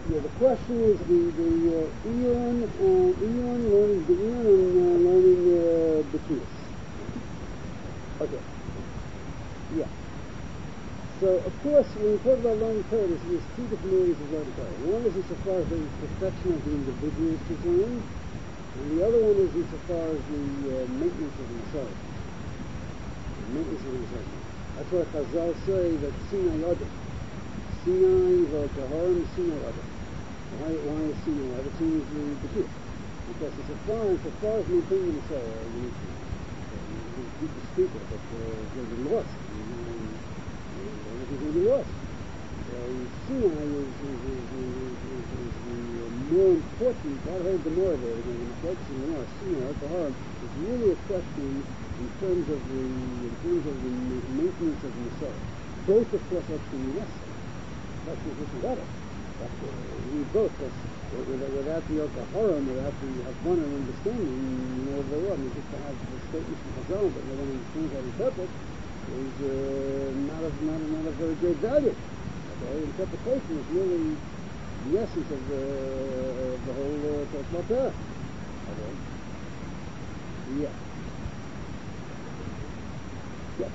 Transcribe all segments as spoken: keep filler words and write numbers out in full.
Yeah, the question is the the uh, Eon uh, Eon learning the Eon and uh, learning uh, the Kias. Okay. Yeah. So of course, when we talk about learning Torah, there's, there's two different areas of learning Torah. One is insofar as the perfection of the individual is concerned, and the other one is insofar as the uh, maintenance of the Messiah. The maintenance of the Messiah. That's why Chazal say that Sinai Adam. Sinai V'Kaharim Sinai Adam. Why, why is Sinai Adam? Sinai is the, the kid. Because it's a far, it's a far as maintaining the Messiah, you need to keep the speaker, but uh, there's a loss. Everything's going to be lost. So Sinai is, is, is, is, is, is the more important, that whole Gemara there, again, the focus in the Gemara, Sinai, Kaharim, is really a question in terms of the in terms of the maintenance of the Messiah. Both, of course, have to be necessary. That's what this is about it. That's what we need both. Because without the Yokaharim, without the Havana and understanding, you know very well. I mean, just to have the statements from Chazal, but no one understands how to interpret, is uh, not of not, not of very great value. Okay, interpretation is really the essence of the of the whole uh, Torah. Okay. Yeah. Yeah.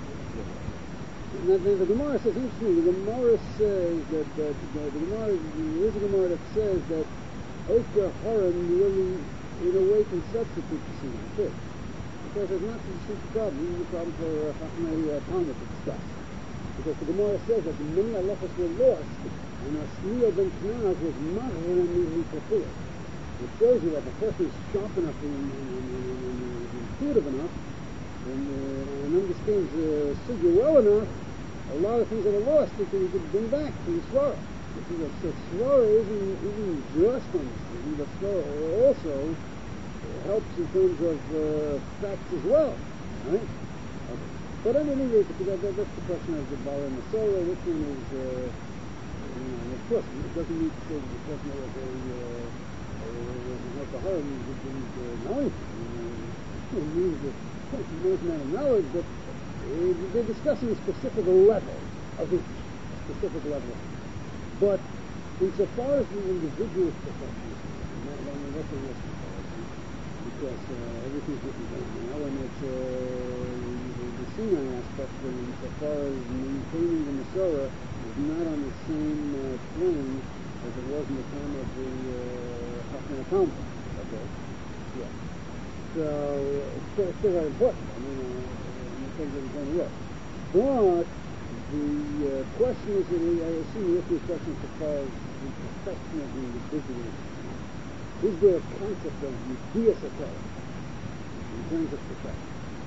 Now, the, the Gemara says, interesting, the Gemara says that, that the, the Gemara, there is a Gemara that says that Oka Haram really, in a way, can substitute for Sinai, too. Because there's not such a problem. This is a problem for uh, Chachmei uh, Talmud to discuss. Because the Gemara says that many halachas were lost, and Asliya ben Knaz was Mahram Mikapur. It shows you that the person is sharp enough and, and, and, and, and intuitive enough, and, uh, and understands uh, Sugya well enough, a lot of things that are lost that he could bring back to the Svara. So Svara isn't, isn't just understanding, but Svara also helps in terms of uh, facts as well. Right? Okay. But at any rate, that, that, that's the question of the Bala and the Sorah. Which one is, uh, you know, of course, it doesn't need to say that the person was a, uh, a Harm didn't uh, know anything. It means that he knows amount of knowledge, but uh, they're discussing a specific level of it, a specific level. But insofar as the individual's perfection is concerned, not only that's a risk, because uh, everything's written down now, and it's uh, the, the Sinai aspect, and insofar as maintaining the Masorah is not on the same uh, plane as it was in the time of the Chachmei Talmud. Okay? Yeah. So it's still, it's still very important. I mean, uh, in terms of the same way. But the uh, question is, I assume you ask me a question as far as the perfection of the individual. Is there a concept of Yudhias HaTorah in terms of perfection?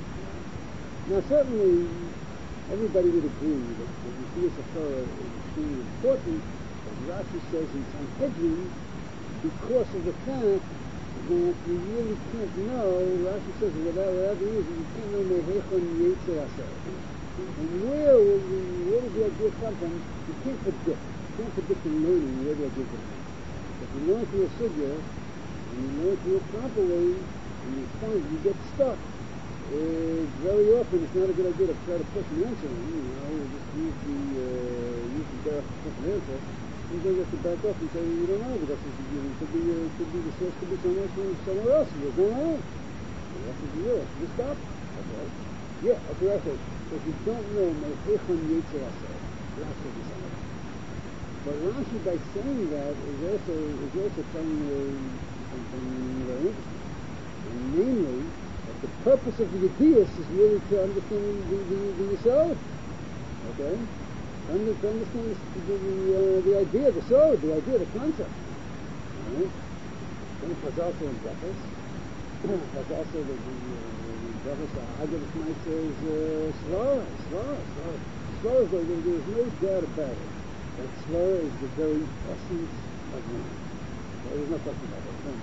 Now, certainly, everybody would agree that the Yudhias HaTorah is extremely important, as Rashi says in Sanhedrin, because of the fact that you really can't know, Rashi says, without, without the reason, you can't know Mehechon Yetzei HaSorah. And where will the, where does the idea come from? You can't predict. You can't predict in learning where the idea comes from. If you learn through a sugya, and you learn through it properly, and you find you get stuck, uh, very often it's not a good idea to try to push an answer in, you know, you just use the, uh, use the direct to push an answer. Sometimes you have to back off and say, you don't know, because it could be, uh, could be the source could be somewhere, somewhere else, and there's no way. So what should you do? Should you stop? Okay. Yeah, okay, okay. So if you don't know, Mehechon Yetzei HaSorah, Rashi is saying. But Rashi, by saying that, is also, is also telling you something very interesting. And namely, that the purpose of the Yudhias is really to understand the, the, the Yisod. Okay? And to understand the, the, uh, the idea, the sword, the idea, the concept. Alright? Then Chazal says in Brachos, Chazal says that the Brachos, the Haggadah tonight says, Svara, Svara, Svara. Svara, there is no doubt about it, that Svara is the very essence of man. There's no question about it.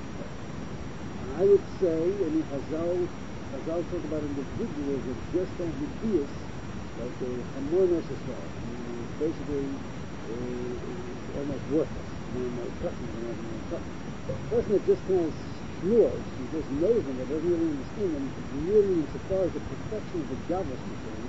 I would say, I mean, Chazal, Chazal talk about individuals as just as Yudhias, like a Hamonos Svara. Basically, uh, almost worthless. I mean, no touching, no touching. A person that just has shmuos, he just knows them, but doesn't really understand them, really, insofar as the perfection of the Gavos concerned,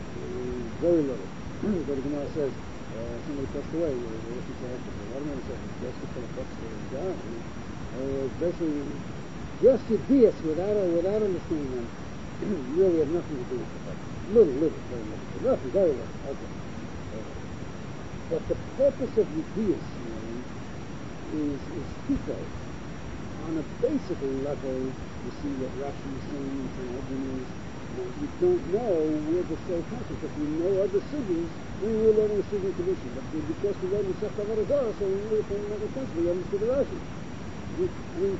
is very little. But the Gemara says, uh, somebody passed away, uh, what do you say? couple of books that he's got. And, uh, basically, just ideas without a, without understanding them really have nothing to do with the fact. Little, little, very little. Nothing, very little. Okay. But the purpose of ideas is is twofold. On a basic level, you see what Rashi is saying in Sanhedrin is, you don't know where the soul comes from. If you know other cities, we will learn the city condition. But because we learn the Sech Avodah, so we really can't make sense. We understood the Rashi. We, I mean,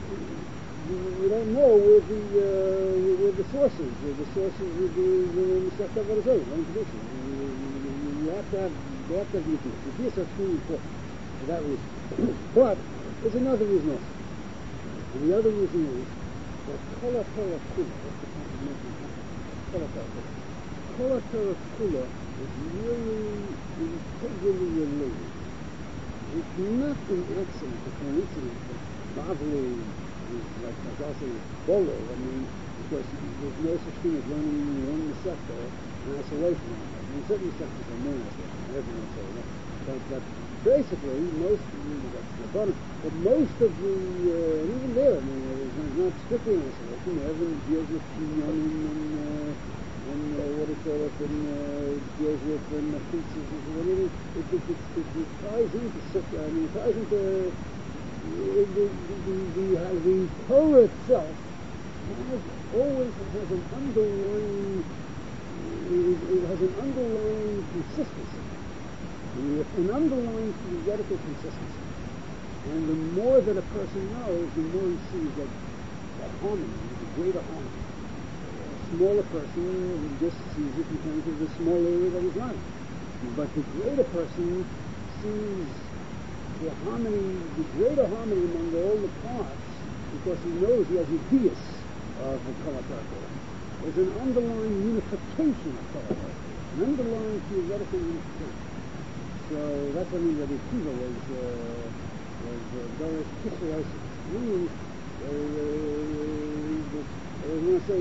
we don't know where the uh, where the sources, where the sources would be in the Sech Avodah, learn condition. You have to have, they have to have the ideas. The ideas are extremely important for that reason. But there's another reason also. And the other reason is that Kol HaTorah Kula, that's the point of mentioning Kol HaTorah Kula. Kol HaTorah Kula is really integrally related. It's not an accident, a coincidence that Bavli is like Chazal is Bolo. I mean, because there's no such thing as learning one sector in isolation. I mean, certain sectors are more isolation. Everyone say that. But, but basically, most, that's the bottom, but most of the, uh, and even there, I mean, it's not, not strictly in isolation. Everyone deals with Kinyonim and, uh, and uh, what do you call it, and uh, deals with and uh, pieces and whatever. It, it, it, it, it ties into, I mean, it ties into uh, the, the, the, the, the Torah itself has always has an underlying, it, it has an underlying consistency. An underlying theoretical consistency. And the more that a person knows, the more he sees that the harmony, the greater harmony. A smaller person just sees it in terms of the small area that he's on. But the greater person sees the harmony, the greater harmony among all the parts, because he knows he has ideas of the Kol HaTorah. There's an underlying unification of Kol HaTorah, an underlying theoretical unification. So that's what I mean that the Kiva was uh, was Doris Kisserosis. Meaning, I was going to say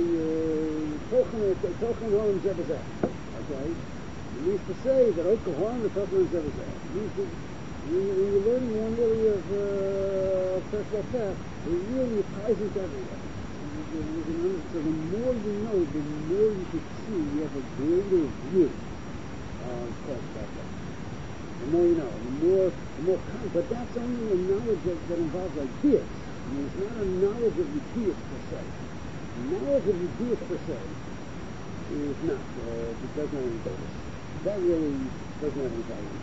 Tochen Horam Zebazah. Okay, it means to say that Okel Horam and Tochen Horam Zebazah. It means that when you're learning one area of uh, first like that, it really ties into everything. So the more you know, the more you can see you have a greater view of first like that. The more you know, the more, the more, but that's only a knowledge that, that involves ideas. I mean, it's not a knowledge of ideas per se. Knowledge of ideas per se is not, uh, it does not have any basis. That really doesn't have any value.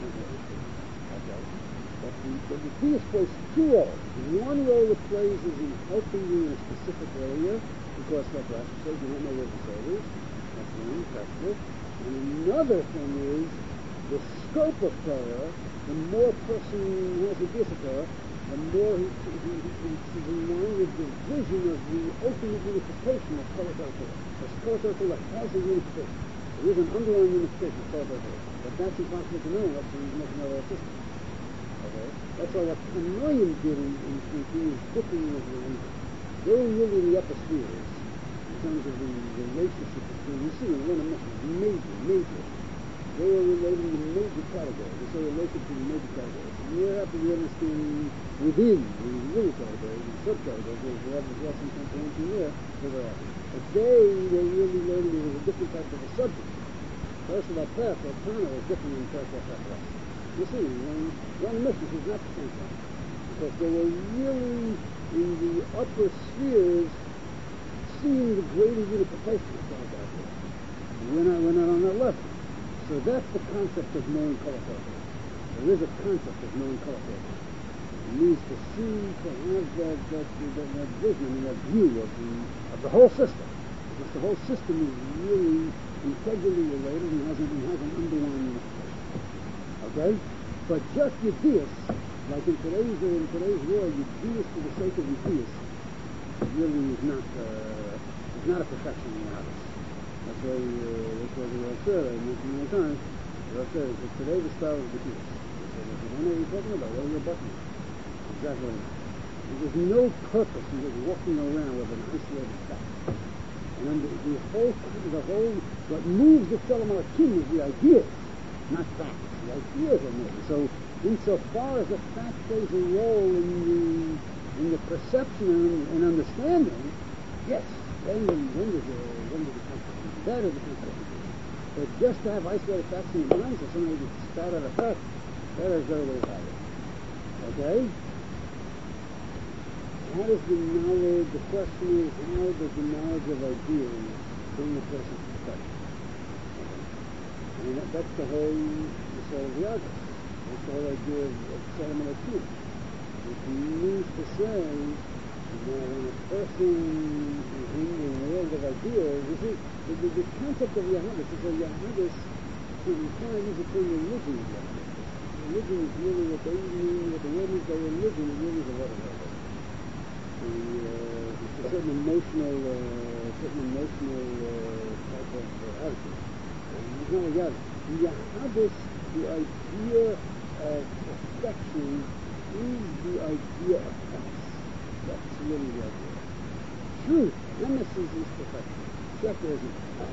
Okay? But the, but the ideas plays two roles. One role it plays is in helping you in a specific area, because like Rashi says, you don't know where the soul is. That's one, practical. And another thing is, the scope of Torah, the more a person has a piece of Torah, the more he, he, he, he's in line with the vision of the ultimate unification of Kol HaTorah. Because Kol HaTorah has a unification. There is an underlying unification of Kol HaTorah. But that's impossible to know unless you make another system. Okay? That's why what Kanoim did in, in, in his booking of the religion. They were really in the upper spheres in terms of the relationship between, you see, in one of the major, major. They were related in major categories. They saw related to the major categories. And you have to be understanding within the little categories, the subcategories, we have this lesson comprehension there, they were at. But they were really learning it was a different type of a subject. First of all, Pef or Tana was different than Pef or Pef. You see, when one of the missions is not the same thing. Because they were really in the upper spheres seeing the greater unification of Kol HaTorah. We're not, we're not on that level. So that's the concept of knowing Kol HaTorah. There is a concept of knowing Kol HaTorah. It means to see, to have that, that, that, that vision, I mean, that view of the, of the whole system. Because the whole system is really integrally related and has, a, and has an underlying unification. Okay? But just Yediyas, like in today's, in today's world, Yediyas for the sake of Yediyas really is not, uh, is not a perfection in the habits. That's why, uh, that's why the Rav said, I mentioned many times, the Rav said, that today the style is the Yediyas. So if you don't know what you're talking about, what are you button? Exactly what it is. There's no purpose in just walking around with an isolated fact. And then the, the whole, the whole, what moves the Shalom Aleichem is the ideas, not facts. The ideas are moving. So insofar as the fact plays a role in the in the perception and, and understanding, yes, then then does the then does the concept. That is the concept. But just to have isolated facts in your mind, so somebody gets spat out of fact, that has very little value. Okay? How does the knowledge, the question is, how does the knowledge of ideas bring the person to perfection? Okay. I mean, that, that's the whole, the soul of the artist. That's the whole idea of, of settlement of truth. It means to say that when a person is in the world of ideas, you see, the, the, the concept of Yahadis is a Yahadis, to try to use the term religion of Yahadis. Religion is really what they mean, what the word means by religion, it really is a lot of it. The, uh, it's a certain emotional, uh, certain emotional uh, type of uh, attitude. And it's not a Yahadis. The Yahadis, the idea of perfection, is the idea of peace. That's really the idea. Truth, emesis is perfection. Sheker isn't.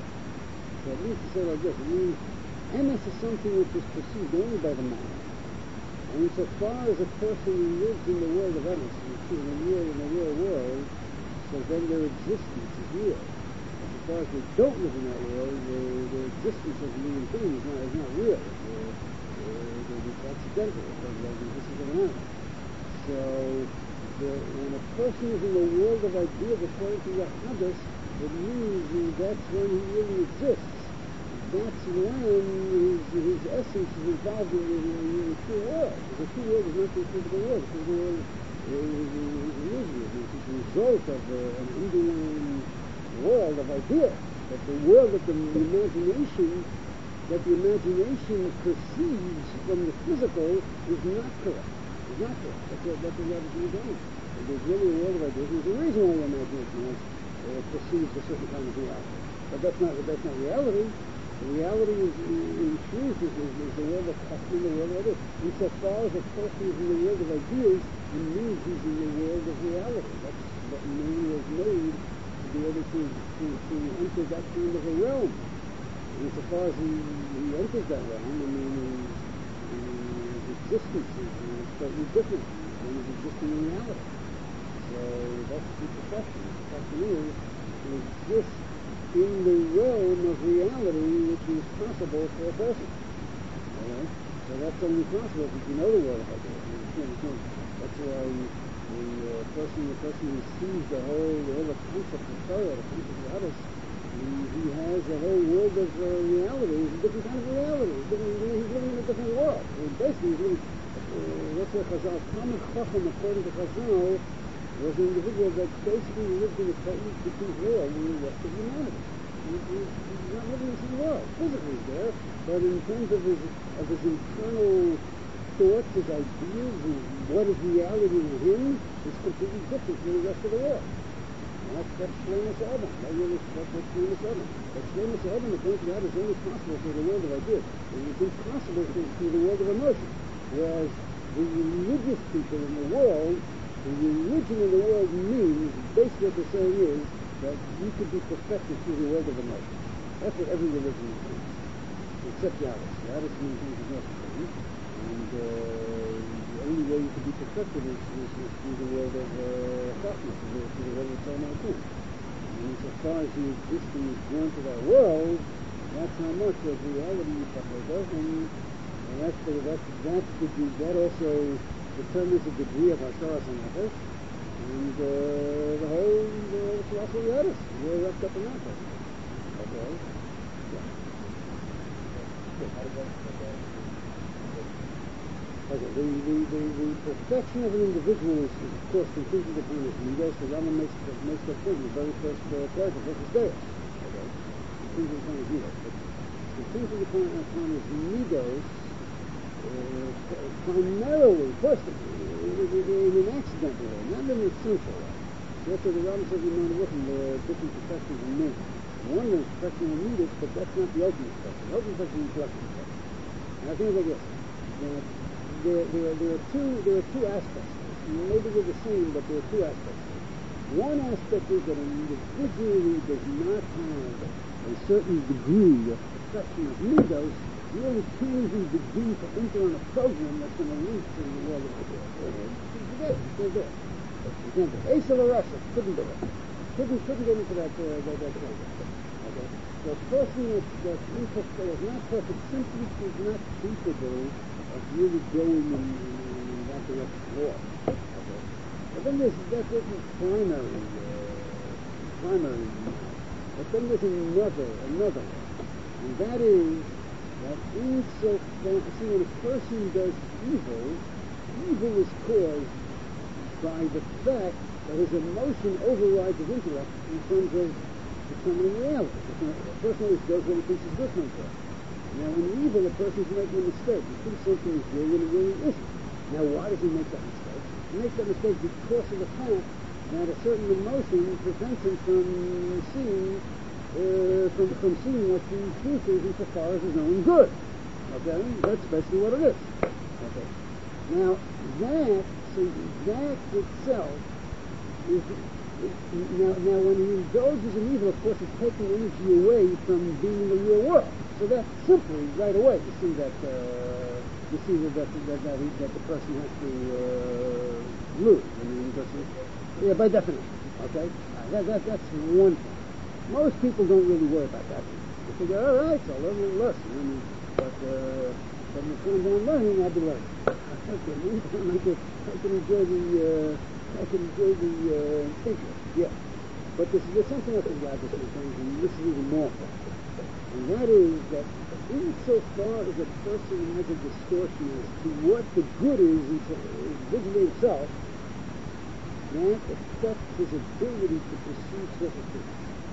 So it means to say like this. It means emes is something which is perceived only by the mind. And insofar as a person lives in the world of emes, in the real, in the real world, so then their existence is real. As far as they don't live in that world, their, their existence as a living thing is not, is not real. It's, uh, it's accidental. It's like the existence of an animal. So the, when a person is in the world of ideas according to Yahadis, it means that's when he really exists. That's when his, his essence is involved in the, in the true world. The true world is not the physical world. The physical world is illusory. It's a result of uh, an underlying world of ideas. But the world that the imagination, that the imagination perceives from the physical is not correct. It's not correct. That's what, that's what is being done. There's really a world of ideas. There's a reason why the imagination has, uh, perceives a certain kind of reality. But that's not, that's not reality. The reality is, in truth, is, is, is the world of custom, the world of ideas. Insofar as a person is in the world of ideas, it means he's in the world of reality. That's what man was made to be able to, to, to enter that kind of a realm. And insofar as he, he enters that realm, I mean, his, his existence is, is totally different than his existing in reality. So that's the perfection. The perfection is to exist in the realm of reality which is possible for a person. Alright? So that's only possible if you know the world of ideas. That's why the uh, person the person who sees the whole all the concept of Torah, the concept of others, he, he has a whole world of uh, reality. It's a different kind of reality. He's living, he's living in a different world. I mean, basically he's living uh, that's what Chazal, Talmid Chacham, according to Chazal, was an individual that basically lived in a totally different world than the rest of humanity. He, he, he's not living in the same world. Physically he's there, but in terms of his of his internal thoughts, his ideas, his, what is reality to him is completely different from the rest of the world. And that's that's Shlemus Adam. That really that's what Shlemus Adam. But Shlemus Adam, according to that, is only possible for the world of ideas. It's impossible through, through the world of emotion. Whereas the religious people in the world, the religion in the world means, basically what they're saying is, that you could be perfected through the world of emotion. That's what every religion is. Except Yahweh. Yahweh means things is necessary. And uh, the only way you could be perfected is, is, is through the world of Chachmas, uh, through the world of Tzalmei Akum. And insofar as you exist and you born to that world, that's how much of reality you partake of, and, and that's the, that's, that's the, that also determines the degree of Hasharas and Nefesh. And uh, the whole uh, philosophy of Yahweh, we're wrapped up in that thing. Okay? Yeah. Okay, the, the, the, the perfection of an individual is, is of course, contingent upon his midos. The Rambam makes, makes that point in the very first uh, paragraph, which is Deus. Okay? Contingent upon his midos. But contingent upon, upon his midos, uh, primarily, first of all, in an accidental way, not in an essential way. That's what the Rambam says in Mount Ruchim, there are different perfections in men. One is perfection in midos, but that's not the ultimate perfection. The ultimate perfection is intellectual perfection. And I think like this, that there, there, there, are two, there are two aspects. Maybe they're the same, but there are two aspects. One aspect is that an individual who does not have a certain degree of perfection of midos really can't even begin to enter on a program that's going to lead to the world of the world. Forget it. You can't do it. You can't do it. Asa LaRussia couldn't do it. Couldn't, couldn't get into that, uh, that, that program. Okay? So a person that's, that's imperfect, is not perfect, simply is not capable of really going in, in, in that direction at all. Okay? But then there's, that, that's the primary, uh, primary mind. But then there's another, another one. And that is that insofar, see, when a person does evil, evil is caused by the fact that his emotion overrides his intellect in terms of determining reality. A person always does what he thinks is good for himself. Now, in evil, a person is making a mistake. He thinks something is real when it really isn't. Now, why does he make that mistake? He makes that mistake because of the fact that a certain emotion prevents him from seeing Uh, from, from seeing what he thinks is insofar as his own good. Okay? That's basically what it is. Okay. Now, that, see, that itself is, is now, now when he indulges in evil, of course, it's taking energy away from being in the real world. So that simply, right away, you see that, uh, you see that, that, that, that, he, that the person has to uh, lose. I mean, because, yeah, by definition. Okay? Uh, that, that, that's one thing. Most people don't really worry about that. They figure, all right, so I'll learn a little lesson. I mean, but uh, but when it comes down learning, I'll be learning. Okay, meantime, I can, I can enjoy the uh, I can enjoy the uh, interest. Yeah, but this, there's something else in God this things, and this is even more fun. And that is that insofar as a person has a distortion as to what the good is individually himself, that affects his ability to perceive certain things.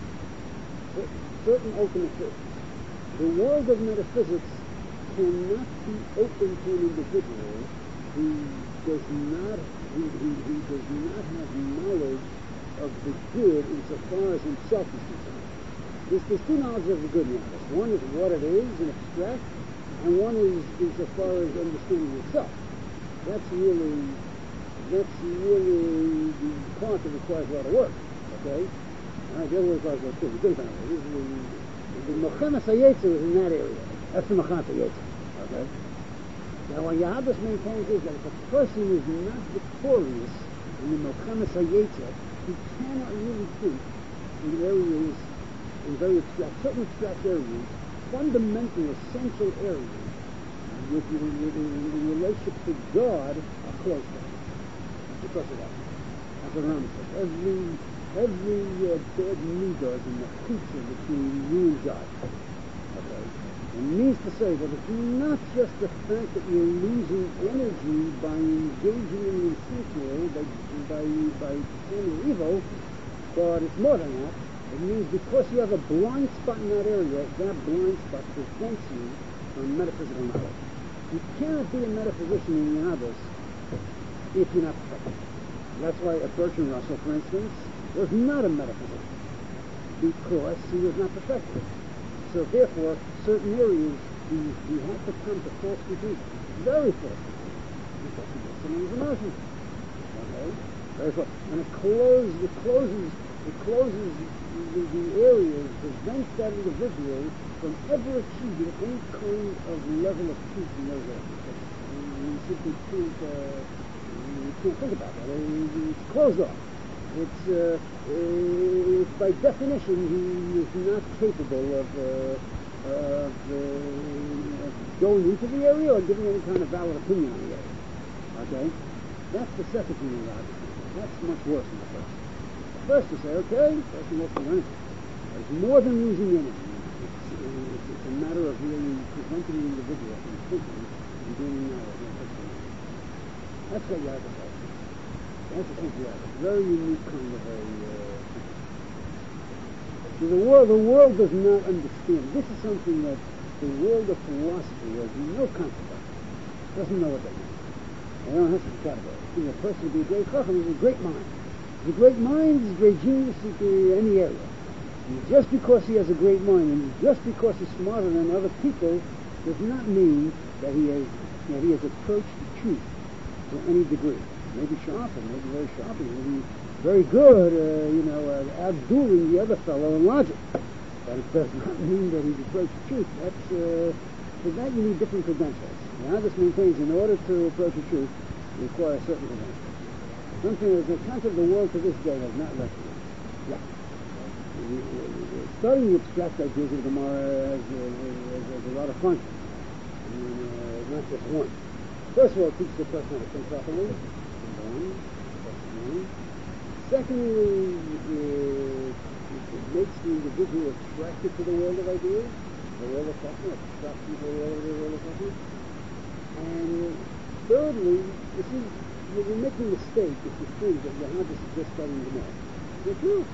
Certain ultimate truths. The world of metaphysics cannot be open to an individual who does not who, who, who does not have knowledge of the good insofar as himself is concerned. There's, there's two knowledges of the good in this. One is what it is in abstract, and one is insofar as understanding itself. That's really that's really the part that requires a lot of work. Okay? Right, the other way requires work too. The good family. This is the the Mochemes HaYetzer is in that area. That's the Mochemes HaYetzer. Okay? Now, what Yahadus maintains is that if a person is not victorious in the Mochemes HaYetzer, he cannot really think in areas, in very abstract, certain abstract areas, fundamental, essential areas, with, with, with, in relationship to God, are closed down. Because of that. That's what Ram says. Every Every uh, bad midah in the future between you and God. Okay? It means to say that it's not just the fact that you're losing energy by engaging in the instinctual, by, by, by performing evil, but it's more than that. It means because you have a blind spot in that area, that blind spot prevents you from metaphysical knowledge. You cannot be a metaphysician in the Abbas if you're not perfect. That's why a Bertrand Russell, for instance, was not a metaphysician because he was not perfected. So therefore, certain areas he, he had to come to false conclusions, very false conclusions, because he was some of his emotions. Okay, very false. And it closes, it closes, it closes the, the areas, prevents that individual from ever achieving any kind of level of truth in those areas. You simply can't, uh, you can't think about that. It's closed off. It's, uh, uh, by definition, he is not capable of, uh, of, uh, of going into the area or giving any kind of valid opinion on the area. Okay? That's the second thing in logic. That's much worse than the first. The first you say, okay, person wants to learn it. It's more than losing energy. It's, it's, it's a matter of really preventing the individual from thinking and doing knowledge. That's what you have to say. That's a very unique kind of a. Uh, see, the world, the world does not understand. This is something that the world of philosophy has no concept of. Doesn't know what that means. They don't have some category. See, a person to be a great chacham is a great mind. He's a great mind, he's a great genius in any area. And just because he has a great mind, and just because he's smarter than other people, does not mean that he has, that he has approached the truth to any degree. Maybe sharp, or maybe very sharp, maybe very good, uh, you know, uh, outdoing the other fellow in logic. But it does not mean that he's approached the truth. That's, uh, for that you need different credentials. Now this maintains in order to approach the truth, you require certain credentials. Something that the concept of the world to this day has not recognized. Yeah. Studying the abstract ideas of the Gemara has, uh, has, has a lot of fun. I mean, uh, not just one. First of all, it teaches the person how to think properly. One. One. Secondly, it, it makes the individual attracted to the world of ideas, the world of thought, attracted to the world of the world of thought. And thirdly, you see, you're making a mistake if you think that you're not just studying the Gemara. It's true.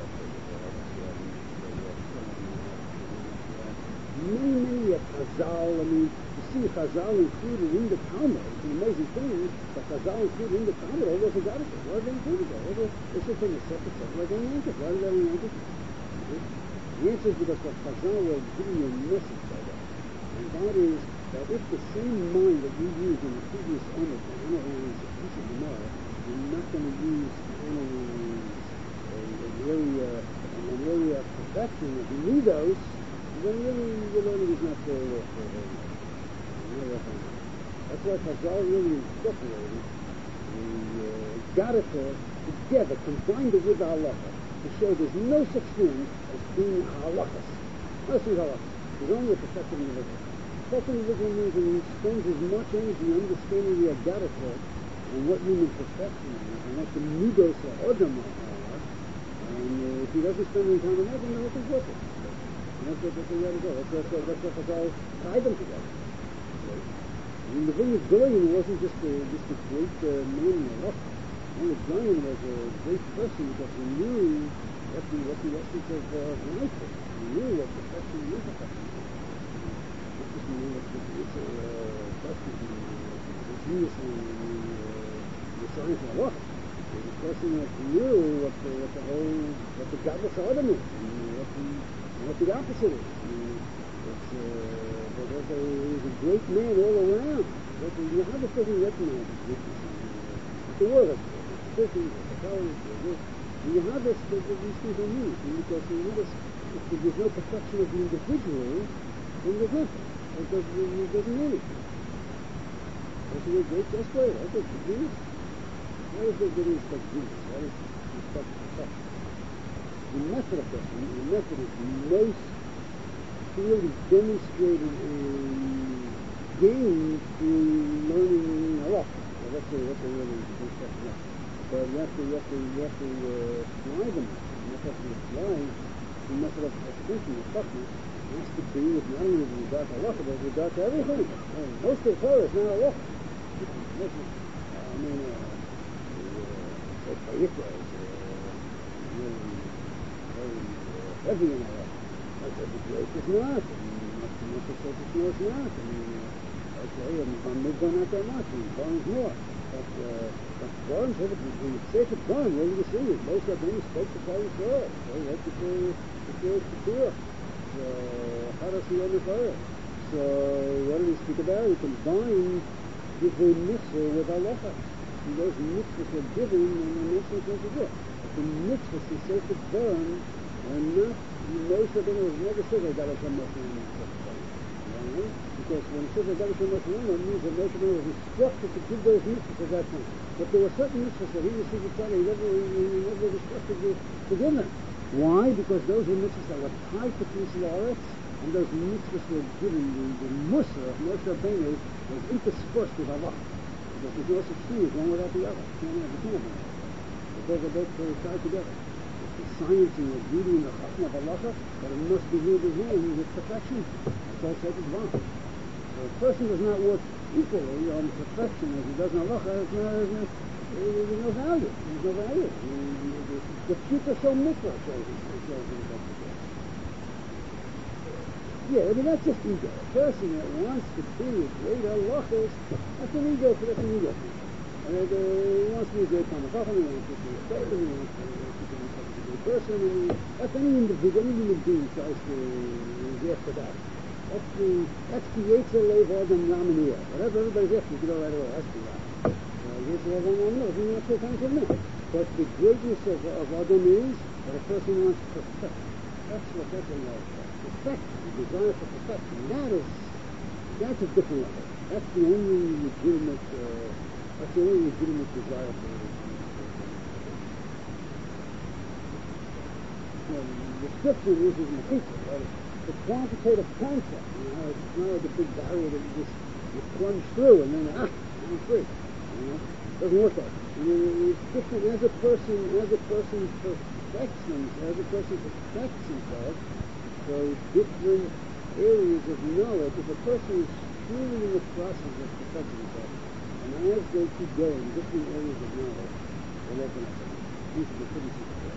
Many, many of Chazal, I mean, you see Chazal included in the Talmud. It's an amazing thing, but Chazal included in the Talmud all those Agadah. Why are they included there? They should take a separate separate. Why don't they Why do they yank it? The answer is because what Chazal was giving you a message by that. And that is that if the same mind that you used in the previous Omer to analyze a piece of Gemara, you're not going to use to analyze a, a really, uh, a really uh, perfection of midos, then really your learning is not very well for very That's why Chazal really incorporated the uh, Gadata together, combined it with the halacha, to show there's no such thing as being halachas. No such halachas. There's only a perfected individual. Perfected individual means that he spends as much energy understanding the Gadata and what human perfection is, and what the midos or odom are, and uh, if he doesn't spend any time on that, then the whole thing's worthless. That's what they got to go. That's what that's what Chazal tied them together. I mean, the thing of Goyen wasn't just a just a great uh, man in the rock. Only Goyen was a great person because he knew what the what the essence of uh, life is. He knew what perfection and imperfection is. This is the what the it's a question the genius in the science of the rock. He's a person that knew what the what the whole what the godless Adam is, and what the what the opposite is. I mean, it's, uh, there's a, he's a great man all around. But the Yohavis doesn't recognize his weakness. It's the world. It's the city, it's the college, the Yohavis, these things are new. Because the Yohavis, if there's no perfection of the individual, then there's nothing. It doesn't, it doesn't mean anything. That's a great best way. That's a genius. Why is there good respect genius? Why is respect perfection? The method of this, the method is most clearly demonstrated and gained through learning a lot. So that's a, that's a really good method. But you have to, you have to, you have to uh, apply the method. You have to apply the method of thinking, of toughness. It has to be with not only with regard to halacha, but with regard to everything. I mean, most of the Torah is not halacha. I mean, uh, the Vayikra is really heavy in our life. That's what the great is not. I mean, that's the most of it's not. I mean, uh, okay, and Bamidbar not that much, and Barnes more. But, uh, but Barnes, when you say to Barnes, what do you see? Most of them spoke to Paul Yisrael. So that's the first Torah. So, how does he understand? So, what did he speak about? He combined the mitzvah with halacha. And those mitzvahs were given, and the mitzvahs were to do. The mitzvahs, he says to burn, and not, Moshe Rabbeinu was never said I got to come Moshe Rabbeinu. Because when he says I got to come Moshe Rabbeinu, it means that Moshe Rabbeinu was instructed to give those mitzvahs at that time. But there were certain mitzvahs that he received the Torah, he never, he never was instructed to, to give them. Why? Because those were mitzvahs that were tied to Peace La'aretz, and those mitzvahs were given, the, the Musa of Moshe Rabbeinu was interspersed with Allah. Because there's no such thing as one without the other. You can't have the two of them. Because they're both uh, tied together. The science and the beauty and the chachma of halacha, but it must be ruled in hand with perfection. That's all sacred bond. So a person does not work equally on perfection as he does in halacha. It's not, there's, no, there's no value. There's no value. I mean, the, the future show mitzvah shows it. Shows it yeah, I mean that's just ego. A person that wants to be a great halacha, that's an ego. That's an ego. And uh, he wants to be a great Talmud, he wants to be a Rebbe, he wants to be a good person, and he, that's any individual, any human being tries to is after that. That's the, that's the Yetzer Lev Adam Ramaniya. Whatever everybody's after, you can go right away, that's the right. Yetzer Lev Adam Ramaniya, it's not so time for me. But the greatness of, of Adam is that a person wants to perfect. That's what that's in life. Perfection, the desire for perfection. That is, that's a different level. That's the only legitimate, uh, that's the only legitimate desire for it. You know, the description is in the picture, right? The quantitative concept, you know, it's not like a big barrier that you just you plunge through and then, ah, I'm free. You know, it doesn't work like that. I mean, it's different as a person, as a person perfects himself, as a person perfects himself, so different areas of knowledge, if a person is truly in the process of perfecting himself, and as they keep going, different areas of knowledge will open up. These are the pretty simple.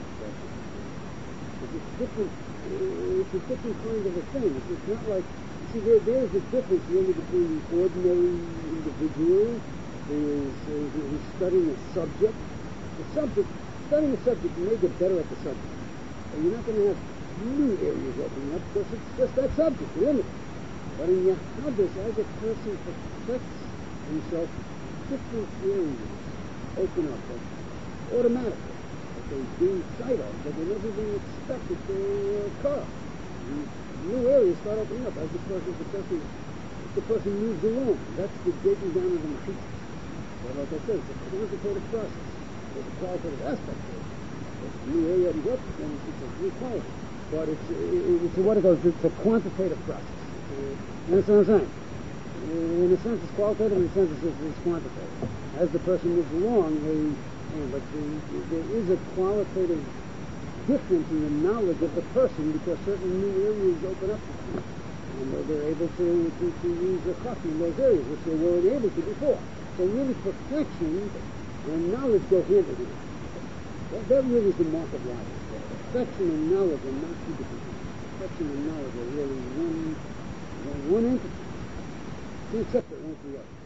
It's a different, it's a different kind of a thing. It's, it's not like, you see, there, there's a difference really between the ordinary individual who is, uh, who is studying a subject. The subject, studying a subject, you may get better at the subject. And you're not going to have new areas opening up because it's just that subject, limited. But in Yahavis, as a person perfects himself, different areas open up automatically. They being sight of, but they're never being expected to occur. New areas start opening up as the person, the person, the person moves along. That's the breaking down of the machitas. But like I said, it's a quantitative process. There's a qualitative aspect to it. If a new area opens up, then it's a new quality. But it's, it, it's what it goes, it's a quantitative process. You understand what I'm saying? In a sense, it's qualitative, in a sense, it's, it's quantitative. As the person moves along, they but the, there is a qualitative difference in the knowledge of the person because certain new areas open up to them. And they're, they're able to, to, to use the caution in those areas, which they weren't able to before. So really perfection and knowledge go hand in hand. That, that really is the mark of life. Perfection and knowledge are not two different things. Perfection and knowledge are really one, one entity. Can't separate one from the other.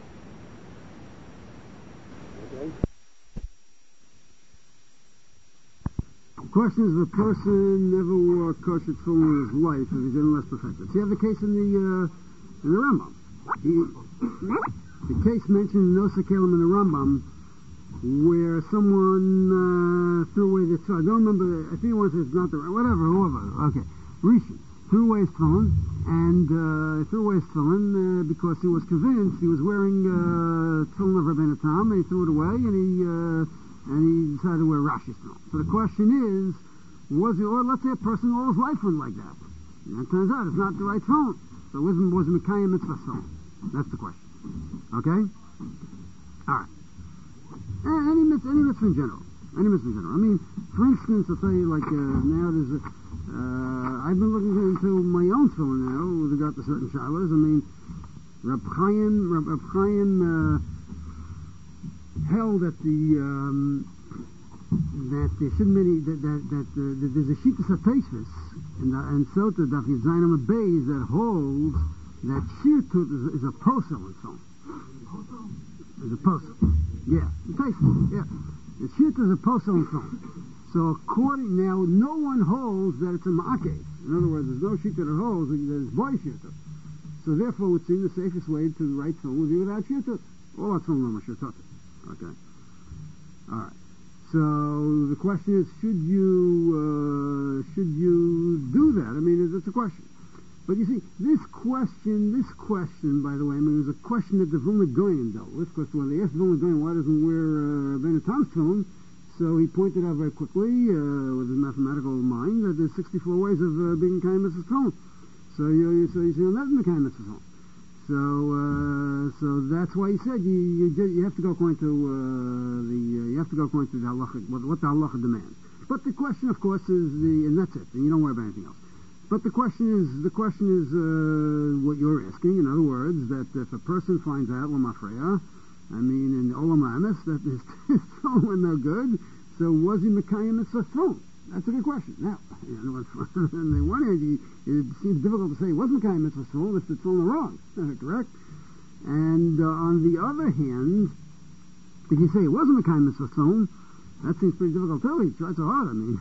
Okay? Question is, if a person never wore kosher tefillin in his life, if he's any less perfected. So you have the case in the uh, in the Rambam. He, the case mentioned in Nosa Kalim in the Rambam, where someone uh, threw away the tefillin. I don't remember. I think it was it's not the whatever, whoever. Okay, Rishon threw away his tefillin and uh, threw away his tefillin uh, because he was convinced he was wearing uh, tefillin of Rabbeinu Tam, and he threw it away, and he. Uh, and he decided to wear Rashi's tefillin. So the question is, was it, or let's say a person all his life went like that. And it turns out it's not the right tefillin. So it wasn't, was Mekayim mitzvah tefillin. That's the question. Okay? Alright. Any mitzvah, any mitzvah in general. Any mitzvah in general. I mean, for instance, I'll tell you, like, uh, now there's a, uh, I've been looking into my own tefillin now with regard to certain shilas. I mean, Reb Chaim, Reb, Reb Chaim, uh, held that the um, that there shouldn't be any, that that, that, uh, that there's a shittas hatosfos and and Sota Daf Yud Zayin Amud Beis that holds that shirtut is, is a posel and so on. Is a posel, yeah, hatosfos, yeah. The shirtut is a posel and so on. So according now, no one holds that it's a ma'akev. In other words, there's no shirtut that holds that it's boy shirtut. So therefore, it would seem the safest way to write film would be without shirtut. All that's film is shirtut. Okay. All right. So the question is, should you uh, should you do that? I mean, it's a question. But you see, this question, this question, by the way, I mean, it was a question that the Vilna Goyen dealt with. Because when they asked Vilna Goyen why doesn't wear Rabbeinu Tam's tefillin, so he pointed out very quickly, uh, with his mathematical mind, that there's sixty-four ways of uh, being Mekayim mitzvah tefillin. So you, so you say, well, that's Mekayim mitzvah tefillin. So, uh, so that's why he said you you, you have to go according to uh, the uh, you have to go according to the halacha, what, what the halacha demands. But the question, of course, is the and that's it. And you don't worry about anything else. But the question is the question is uh, what you're asking. In other words, that if a person finds out lamafreya, I mean in olam amis that his tefillin were no good, so was he mekayim mitzvah tefillin? That's a good question. Now, you know, on the one hand, it seems difficult to say it wasn't Mekayim mitzvah tefillin if the tefillin are wrong, correct? And uh, on the other hand, if you say it wasn't Mekayim mitzvah tefillin, that seems pretty difficult too. He tried so hard. I mean,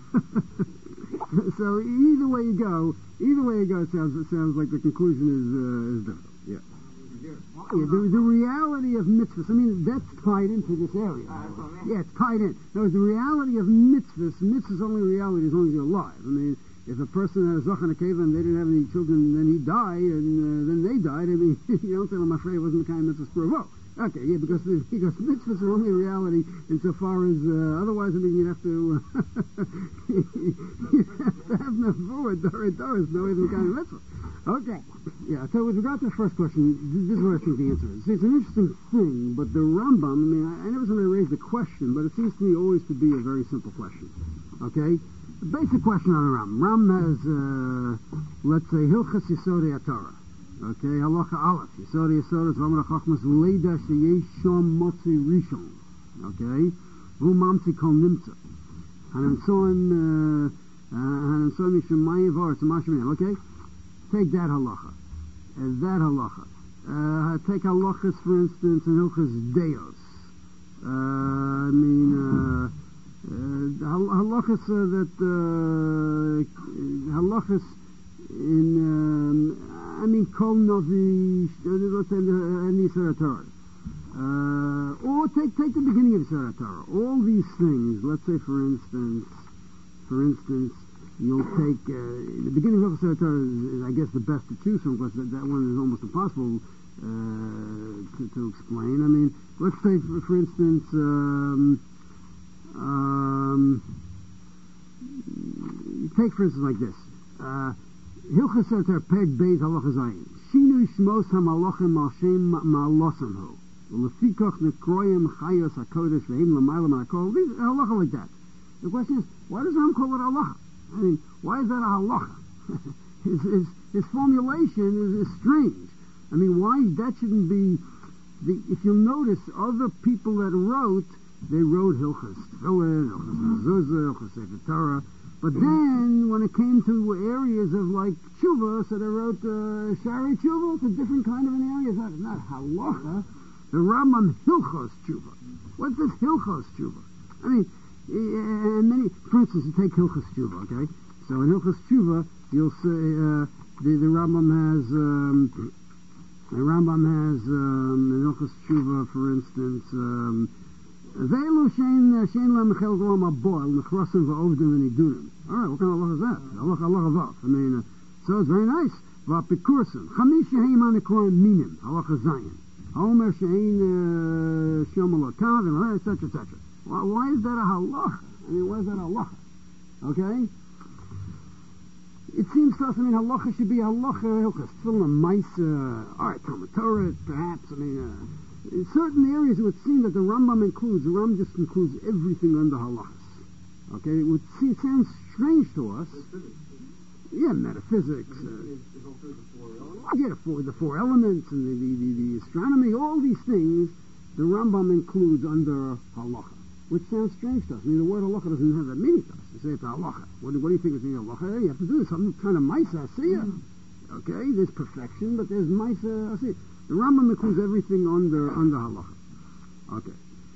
so either way you go, either way you go, it sounds it sounds like the conclusion is uh, is difficult. Yeah. Yeah, the, the reality of mitzvahs, I mean, that's tied into this area. Yeah, it's tied in. No, the reality of mitzvahs, mitzvahs only reality as long as you're alive. I mean, If a person had a Zoch and a Keva and they didn't have any children, then he died, and uh, then they died, I mean, you don't say, I'm afraid it wasn't the kind of mitzvah Spravo. Okay, yeah, because the, because mitzvahs are only a reality insofar as, uh, otherwise, I mean, you'd have to, uh, you'd have to have Nevuah, Dore Doris, no even kind of mitzvah. Okay, yeah, so with regard to the first question, this is what I think the answer is. See, it's an interesting thing, but the Rambam, I mean, I, I never said I raised the question, but it seems to me always to be a very simple question. Okay? The basic question on the Ram. Ram has, uh, let's say, Hilchas Yisodei HaTorah. Okay, Halacha Aleph. Yisodei Yisodei Zvamer HaChochmas Leida Sheyesh Shom Motzi Rishon. Okay? Vu Mamtzi Kol Nimtza. Hanem Son, Hanem Son Mishemayim V'Aretz Mashemim. Okay? Take that halacha. Uh, that halacha. Uh, take halachas, for instance, in Hilchas Deos. Uh, I mean, uh, Uh, halachas uh, that uh, halachas in um, I mean kol novi let's say any Torah, uh, or take take the beginning of Torah. All these things. Let's say, for instance, for instance, you'll take uh, the beginning of Torah is, is, I guess, the best to choose from, because that, that one is almost impossible uh, to, to explain. I mean, let's say, for, for instance. Um, Um, take, for instance, like this. Hilchas Soter Peg Beis Halacha Zayin. Shinu Shmos HaMalachim Malshem Malosam Hu. Ulefikoch Nekroyim Chayos HaKodesh Ve'im L'maylam HaKol. These halacha like that. The question is, why does Ram call it halacha? I mean, why is that a halacha? his, his, his formulation is, is strange. I mean, why that shouldn't be... The, if you'll notice, other people that wrote, they wrote Hilchas Tefillin, Hilchas Mezuzah, Hilchas Sefer Torah, but then when it came to areas of like Tshuva, so they wrote uh, Shari Tshuva. It's a different kind of an area. It's not, not halacha. The Rambam Hilchos Tshuva. What's this Hilchos Tshuva? I mean, uh, many. For instance, you take Hilchos Tshuva. Okay, so in Hilchos Tshuva, you'll say uh, the the Rambam has. Um, the Rambam has um, in Hilchos Tshuva, for instance. Um, Veilu shein shein la mechel golam aboil nechrosim va'ovdim v'nidunim. All right, what kind of halacha is that? Halacha halacha vav. I mean, uh, so it's very nice. Va'pikursim chamish sheheim anekroim minim halacha zayin. Homer shein shom alakav and et cetera et cetera. Why, why is that a halacha? I mean, why is that a halacha? Okay. It seems to us, I mean, halacha should be halacha hilchas tefillin ma'isa. All right, Talmud Torah, perhaps. I mean. Uh, In certain areas, it would seem that the Rambam includes, the Rambam just includes everything under halachas. Okay, it would seem, sound strange to us. Yeah, metaphysics. Uh, yeah, the four, the four elements and the, the, the, the astronomy, all these things, the Rambam includes under halacha, which sounds strange to us. I mean, the word halacha doesn't have that meaning to us. You say it's halacha. What, what do you think is meaning halacha? You have to do some kind of ma'isa asiyah. Okay, there's perfection, but there's ma'isa asiyah. The Rambam includes everything under under halacha. Okay.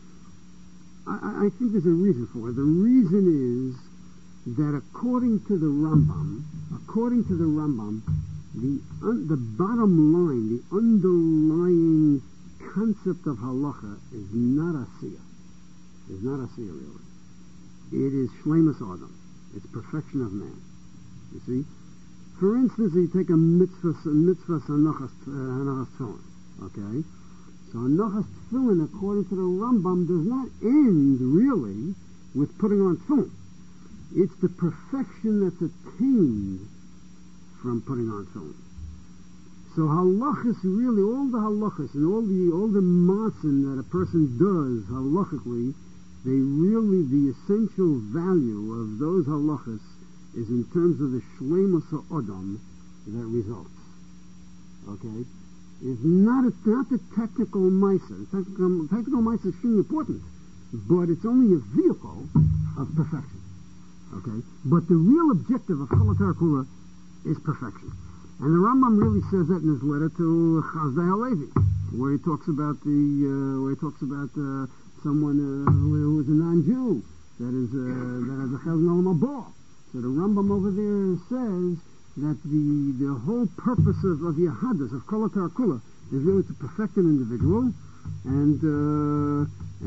I, I think there's a reason for it. The reason is that according to the Rambam, according to the Rambam, the un, the bottom line, the underlying concept of halacha is not asiyah. It's not asiyah really. It is shleimus adam. It's perfection of man. You see. For instance, you take a mitzvah, a mitzvah hanachas tefillin, okay? So hanachas tefillin, according to the Rambam, does not end really with putting on tefillin. It's the perfection that's attained from putting on tefillin. So halachas, really, all the halachas and all the all the matzim that a person does halachically, they really, the essential value of those halachas is in terms of the shleimus ha'odam that results. Okay? It's not, it's not the technical ma'isa. The technical, technical ma'isa is extremely important, but it's only a vehicle of perfection. Okay? But the real objective of Chol HaTorah Kula is perfection. And the Rambam really says that in his letter to Chazdai HaLevi, where he talks about the, uh, where he talks about uh, someone uh, who, who is a non-Jew that is uh, that has a Chazon Olam Haba. So the Rambam over there says that the the whole purpose of, of Yehadus, of Kol HaTorah Kula, is really to perfect an individual, and uh, and, and that,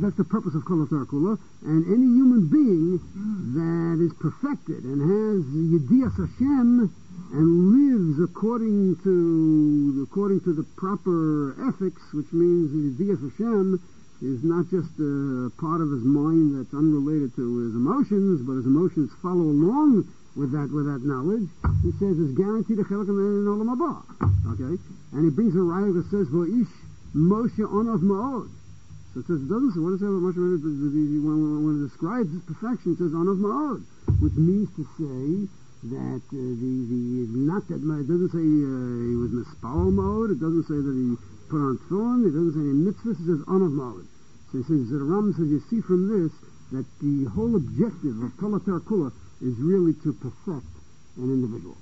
that's the purpose of Kol HaTorah Kula. And any human being that is perfected and has Yedias Hashem and lives according to according to the proper ethics, which means Yedias Hashem is not just a part of his mind that's unrelated to his emotions, but his emotions follow along with that with that knowledge. He says is guaranteed a chelik in Olam Haba. Okay, and he brings a raya that says Vo'ish Moshe Onav Ma'od. So it says it doesn't say what does it say about Moshe when, when it describes his perfection. It says Onav Ma'od, which means to say that uh, the the not that it doesn't say uh, he was mispal mode. It doesn't say that he put on tefillin. It doesn't say any mitzvahs. It says Onav Ma'od. So he says, the Ram says, you see from this that the whole objective of Kol HaTorah Kula is really to perfect an individual.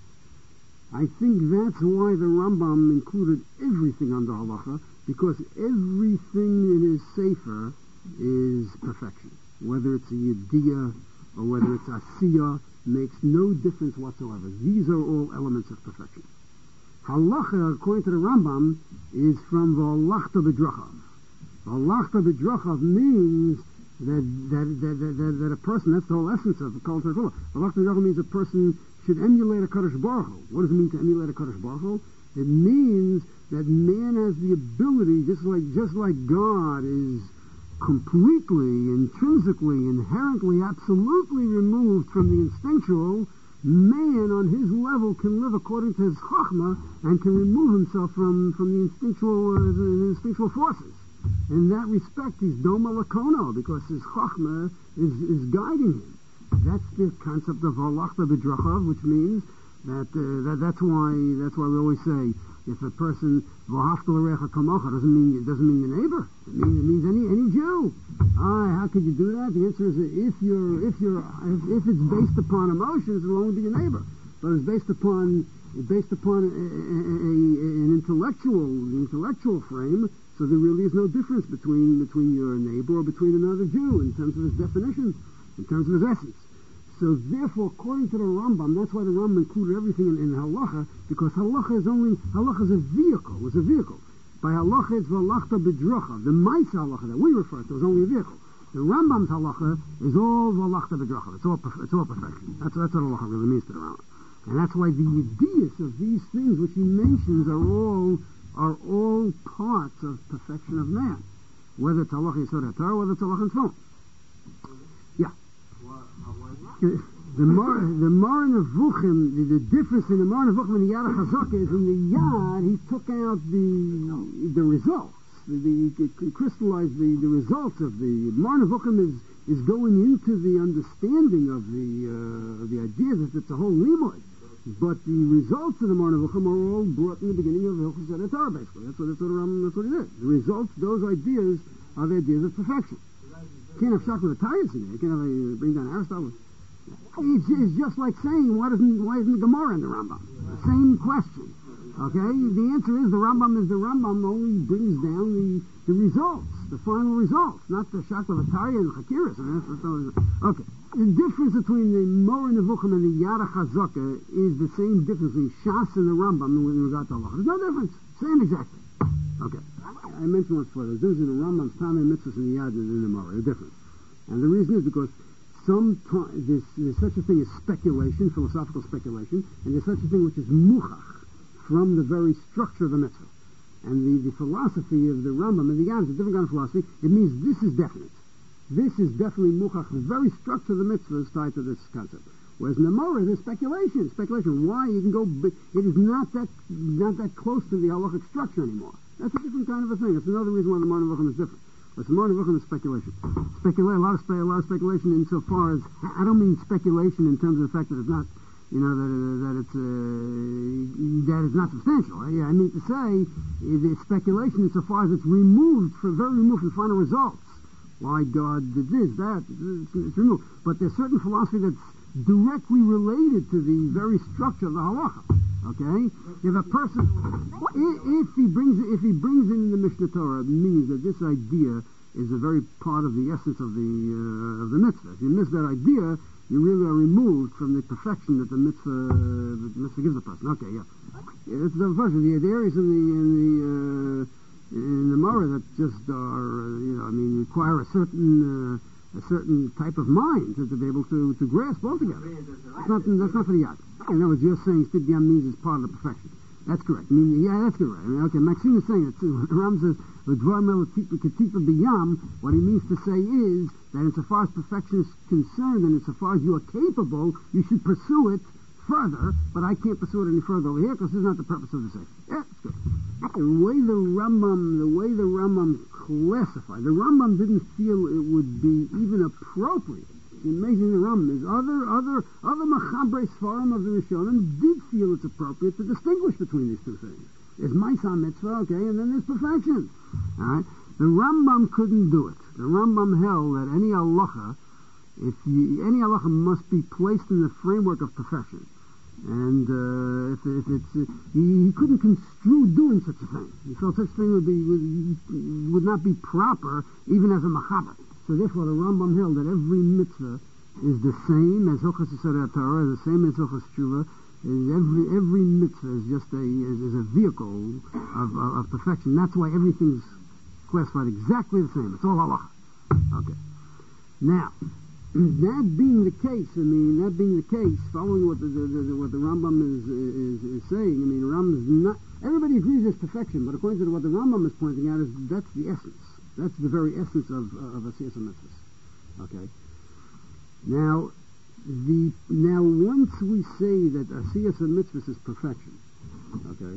I think that's why the Rambam included everything under halacha, because everything in his sefer is perfection. Whether it's a yediyah or whether it's asiyah, makes no difference whatsoever. These are all elements of perfection. Halacha, according to the Rambam, is from v'alachta b'drachav. V'alachta b'drachav means that that, that that that that a person, that's the whole essence of the Kol HaTorah Kula. V'alachta b'drachav means a person should emulate a Kadosh Baruch Hu. What does it mean to emulate a Kadosh Baruch Hu? It means that man has the ability, just like just like God is completely, intrinsically, inherently, absolutely removed from the instinctual, man on his level can live according to his chachma and can remove himself from, from the instinctual uh, the instinctual forces. In that respect, he's doma lakono, because his chachma is, is guiding him. That's the concept of halachta b'drachav, which means that, uh, that that's why that's why we always say, if a person v'hafta l'recha kamocha doesn't mean doesn't mean your neighbor. It means it means any any Jew. Ah, how could you do that? The answer is that if you're if you're if, if it's based upon emotions, it'll only be your neighbor. But it's based upon based upon a, a, a, an intellectual intellectual frame. So there really is no difference between between your neighbor or between another Jew in terms of his definition, in terms of his essence. So therefore, according to the Rambam, that's why the Rambam included everything in, in halacha, because halacha is only halacha is a vehicle. It's a vehicle. By halacha, it's v'alachta b'dracha. The ma'isa halacha that we refer to is only a vehicle. The Rambam's halacha is all v'alachta b'dracha. It's all it's all perfection. That's that's what halacha really means to the Rambam, and that's why the ideas of these things which he mentions are all are all parts of perfection of man, whether it's halacha yesod haTorah, whether it's halacha and tefillin. Yeah. The Mar, the Mar Nevuchim, the, the difference in the Mar Nevuchim and the Yad HaChazaka is in the Yad, he took out the the results, the, the he crystallized the, the results of the Mar Nevuchim is is going into the understanding of the uh, the ideas. It's a whole limud, but the results of the Mar Nevuchim are all brought in the beginning of Hilchos Yad HaTorah. Basically, that's what that's what, um, that's what it is. The results, those ideas, are the ideas of perfection. You can't have shock with the tires in there. You can't have a, bring down Aristotle. It's, it's just like saying, why doesn't why isn't the Gemara in the Rambam? The same question. Okay? The answer is the Rambam is the Rambam only brings down the, the results, the final results, not the Shaklavataria and Chakiris. Okay. The difference between the Mor Nevuchim and the Yad HaChazaka is the same difference between Shas and the Rambam with regard to Allah. There's no difference. Same exactly. Okay. I mentioned once before, there's a difference in the Rambam's Tanai Mitzvahs and the Yad and the Mor. They're different. And the reason is because sometimes there's, there's such a thing as speculation, philosophical speculation, and there's such a thing which is muchach, from the very structure of the mitzvah. And the, the philosophy of the Rambam and the Yad is a different kind of philosophy. It means this is definite. This is definitely muchach. The very structure of the mitzvah is tied to this concept. Whereas in the Morah, there's speculation. Speculation. Why? You can go, it is not that not that close to the halachic structure anymore. That's a different kind of a thing. That's another reason why the Morah Nevuchim is different. But the Morah Nevuchim is speculation. Speculate, a lot of spe- a lot of speculation insofar as, I don't mean speculation in terms of the fact that it's not, you know, that uh, that it's uh, that it's not substantial. Yeah, I mean to say the speculation insofar as it's removed, for very removed from final results. Why God did this, that, it's, it's removed. But there's certain philosophy that's directly related to the very structure of the halacha. Okay, if a person, if he brings if he brings in the Mishnah Torah, it means that this idea is a very part of the essence of the uh, of the mitzvah. If you miss that idea, you really are removed from the perfection that the mitzvah the mitzvah gives a person. Okay, yeah, it's the version. The, the areas in the in the uh, in the Mara that just are, uh, you know, I mean, require a certain uh, a certain type of mind to, to be able to, to grasp altogether. That's not that's not for the Yad. In other words, you're saying Stid B'Yam means it's part of the perfection. That's correct. I mean, yeah, that's good, right? I mean, okay, Maxine is saying it too. Ram says, B'Yam, what he means to say is that insofar as perfection is concerned and insofar as you are capable, you should pursue it further, but I can't pursue it any further over here because this is not the purpose of the section. Yeah, that's good. The way the Rambam, the way the Rambam classified, the Rambam didn't feel it would be even appropriate. It's amazing the Rambam is. Other, other, other Machabre Sfarim of the Rishonim did feel it's appropriate to distinguish between these two things. There's Maisa Mitzvah, okay, and then there's perfection. Alright? The Rambam couldn't do it. The Rambam held that any halacha, if you, any halacha must be placed in the framework of perfection. And uh, if, if it's, uh, he, he couldn't construe doing such a thing. He felt such a thing would be would, would not be proper, even as a machaber. So therefore, the Rambam held that every mitzvah is the same as Hilchos Yesodei Torah, the same as Hilchos Tshuva. Every every mitzvah is just a is, is a vehicle of, of, of perfection. That's why everything's classified exactly the same. It's all halacha. Okay. Now, that being the case, I mean, that being the case, following what the, the, the what the Rambam is, is is saying, I mean, Rambam is not. Everybody agrees there's perfection, but according to what the Rambam is pointing out, is that's the essence. That's the very essence of of Asiyas Mitzvahs. Okay. Now, the now once we say that Asiyas Mitzvahs is perfection, okay,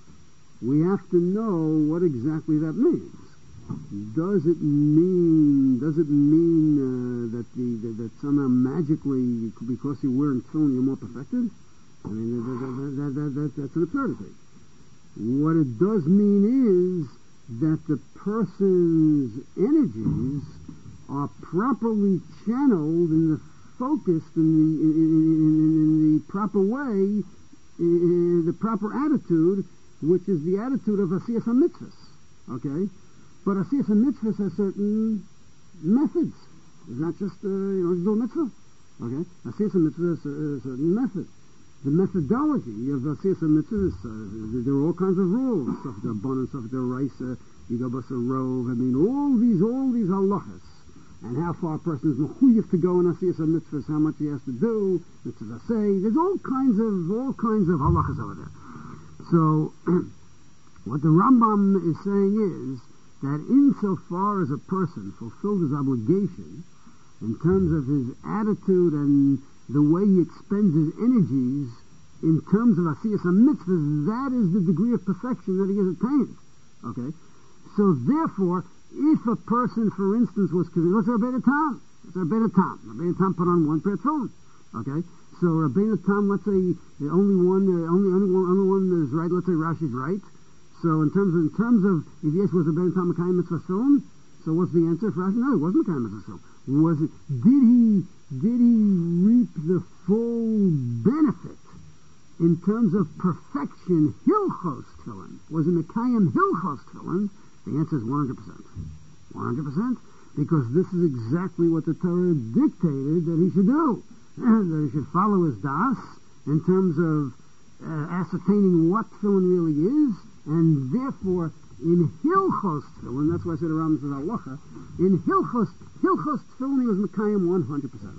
we have to know what exactly that means. Does it mean? Does it mean uh, that the that, that somehow magically, because you're wearing tefillin, you're more perfected? I mean, that, that, that, that, that, that's an absurdity. What it does mean is that the person's energies are properly channeled and the focused in the in, in, in the proper way, in the proper attitude, which is the attitude of Asiyas HaMitzvahs. Okay. But Asiyas HaMitzvahs has certain methods. It's not just, uh, you know, just a mitzvah. Okay? Asiyas HaMitzvahs has a certain method. The methodology of Asiyas HaMitzvahs, uh, there are all kinds of rules. Stuff the abundance of the rice, Yigabas a rove. I mean, all these, all these halachas. And how far a person is mechuyev to go in Asiyas HaMitzvahs, how much he has to do, mitzvahs say. There's all kinds of, all kinds of halachas over there. So, what the Rambam is saying is, that insofar as a person fulfilled his obligation in terms of his attitude and the way he expends his energies in terms of Asiyas HaMitzvahs, that is the degree of perfection that he has attained. Okay? So therefore, if a person, for instance, was considered, let's say Rabbeinu Tam, let's say Rabbeinu Tam, Rabbeinu Tam put on one pair of tefillin. Okay? So Rabbeinu Tam, let's say the only one, the only, only one, only one is right, let's say Rashi's right. So in terms of, in terms of, if yes, was a Ben Tam Mekayim Mitzvah Film? So what's the answer for Rashi? No, it wasn't Mekayim Mitzvah Film. Was it, did he, did he reap the full benefit in terms of perfection, Hilchos Tefillin? Was it Mekayim Hilchos Tefillin? The answer is one hundred percent. one hundred percent? Because this is exactly what the Torah dictated that he should do. That he should follow his das in terms of uh, ascertaining what tefillin really is. And therefore, in Hilchos Tefillin, that's why I said the Rambam says halacha, in Hilchos, Hilchos Tefillin he was Mekayim one hundred percent.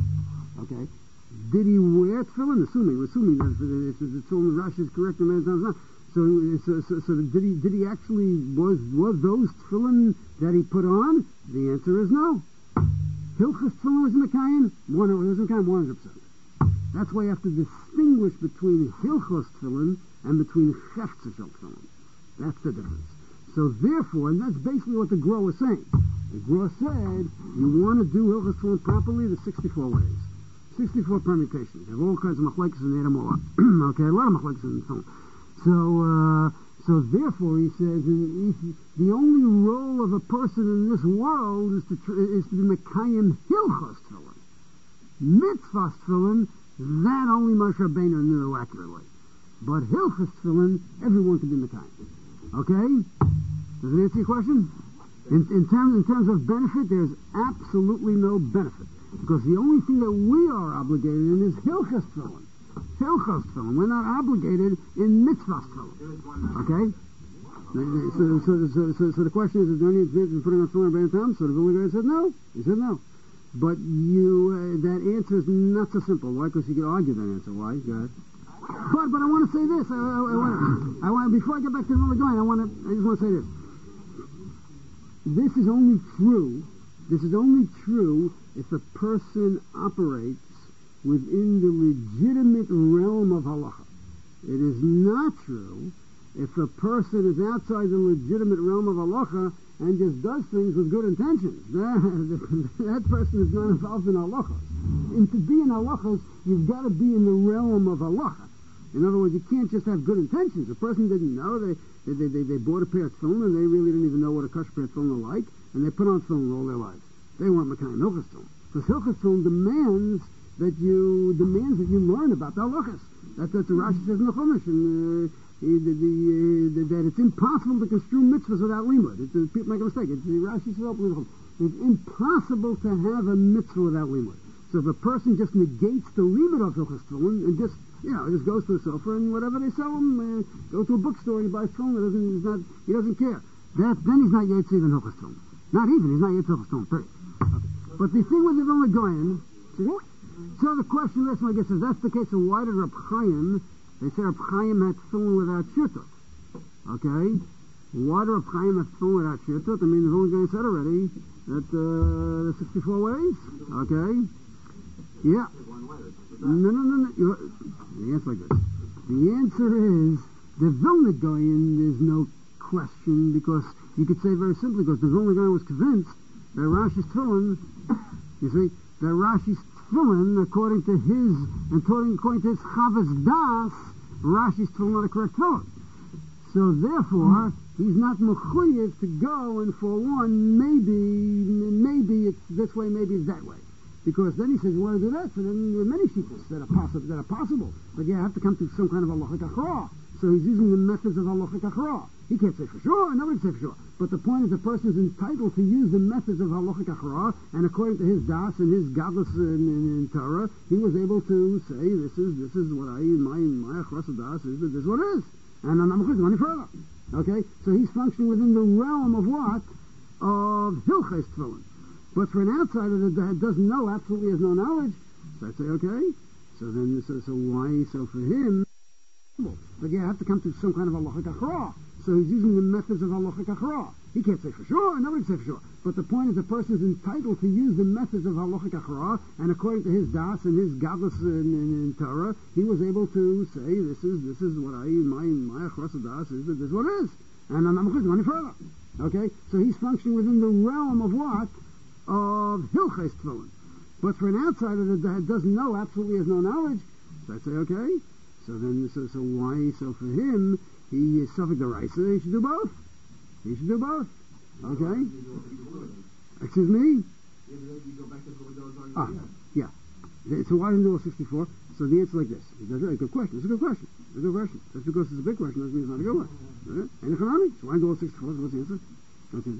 Okay? Did he wear Tefillin? Assuming, assuming that if the Tefillin Rashi is correct, and many times not. So, so, so, so did he, did he actually, was, was those Tefillin that he put on? The answer is no. Hilchos Tefillin was Mekayim, one, was Mekayim one hundred percent. That's why you have to distinguish between Hilchos Tefillin and between Cheftzah Shel Tefillin. That's the difference. So therefore, and that's basically what the Gra was saying. The Gra said, you want to do Hilchos Tefillin properly, there's sixty-four ways. sixty-four permutations. They have all kinds of machlekes and they had them all up. Okay, a lot of machlekes in Tefillin. So, uh, so therefore, he says, if the only role of a person in this world is to tr- is to be Mekayim Hilchos Tefillin. Mitzvahs Tefillin, that only Moshe Rabbeinu knew accurately. But Hilchos Tefillin, everyone can be Mekayim. Okay? Does it answer your question? In, in, terms, in terms of benefit, there's absolutely no benefit. Because the only thing that we are obligated in is Hilchos Tefillin. Hilchos Tefillin. We're not obligated in Mitzvahs Tefillin. Okay? So, so, so, so, so the question is, is there any advantage in putting on tefillin Rabbeinu Tam? So the Vilna Gaon said no. He said no. But you, uh, that answer is not so simple. Why? Because you could argue that answer. Why? Go ahead. But, but I want to say this. I, I, I want, I want, before I get back to the Vilna Gaon, I want to, I just want to say this. This is only true. This is only true if a person operates within the legitimate realm of halacha. It is not true if a person is outside the legitimate realm of halacha and just does things with good intentions. That, that person is not involved in halachas. And to be in halachas, you've got to be in the realm of halacha. In other words, you can't just have good intentions. A person didn't know. They they, they, they bought a pair of tefillin and they really didn't even know what a kosher pair of tefillin are like, and they put on tefillin all their lives. They weren't Mekayim Hilchos tefillin. Because Hilchos tefillin demands that you demands that you learn about the halachas. That's what the Rashi says in the Chumash, and uh, the, the, uh, that it's impossible to construe mitzvahs without limud. It's, uh, people make a mistake. It's, the Rashi says openly in the Chumash. It's impossible to have a mitzvah without limud. So if a person just negates the limud of Hilchos tefillin and just you know just goes to the sofa and whatever they sell him, uh, go to a bookstore and he buys tefillin, that doesn't he's not he doesn't care. That then he's not yetziv in Hilchos tefillin. Not even he's not yetziv Hilchos tefillin. Period. Okay. But the thing with the Vilna Gaon. So the question is, I guess, is that's the case of why did Reb Chaim, they say Reb Chaim had tefillin without shirtut. Okay? Why did Reb Chaim have tefillin without shirtut? I mean, the Vilna Gaon said already that uh, the sixty-four ways. Okay? Yeah. No, no, no, no. You're, the answer like this. The answer is, the Vilna Gaon, there's no question, because you could say very simply, because the Vilna Gaon was convinced that Rashi's tefillin, you see, that Rashi's tefillin, according to his, according, according to his Chavas Das, Rashi's tefillin not a correct tefillin. So therefore, he's not mechuyev to go and for one, maybe, maybe it's this way, maybe it's that way. Because then he says, you want to do that? So then there are many shittas that are possible, that are possible. But you have to come to some kind of halachic achra. So he's using the methods of halachic achra. He can't say for sure, nobody can say for sure. But the point is the person is entitled to use the methods of halachic achra, and according to his das and his godless in, in, in Torah, he was able to say, this is this is what I, my my achras das is, this is what it is. And I'm not going any further. Okay? So he's functioning within the realm of what? Of Hilchos tefillin. But for an outsider that doesn't know, absolutely has no knowledge, so I'd say, okay, so then, so, so why, so for him, but you have to come to some kind of halachic achra. So he's using the methods of halachic achra. He can't say for sure, nobody can say for sure. But the point is the person is entitled to use the methods of halachic achra, and according to his das and his godless in, in, in Torah, he was able to say, this is this is what I, my my achras das is, this is what it is. And I'm not going to go any further. Okay? So he's functioning within the realm of what? Of Hilchos tefillin. But for an outsider that doesn't know, absolutely has no knowledge, so I'd say, okay, so then, so, so why, so for him, he is Suffolk Deraisa, he should do both. He should do both. Okay? Excuse me? Ah, yeah. So why didn't do all sixty-four? So the answer is like this. That's a good question. It's a good question. It's a good question. Just because it's a big question doesn't mean it's not a good one. Right? And economic. So why didn't do all sixty-four? So what's the answer? Okay.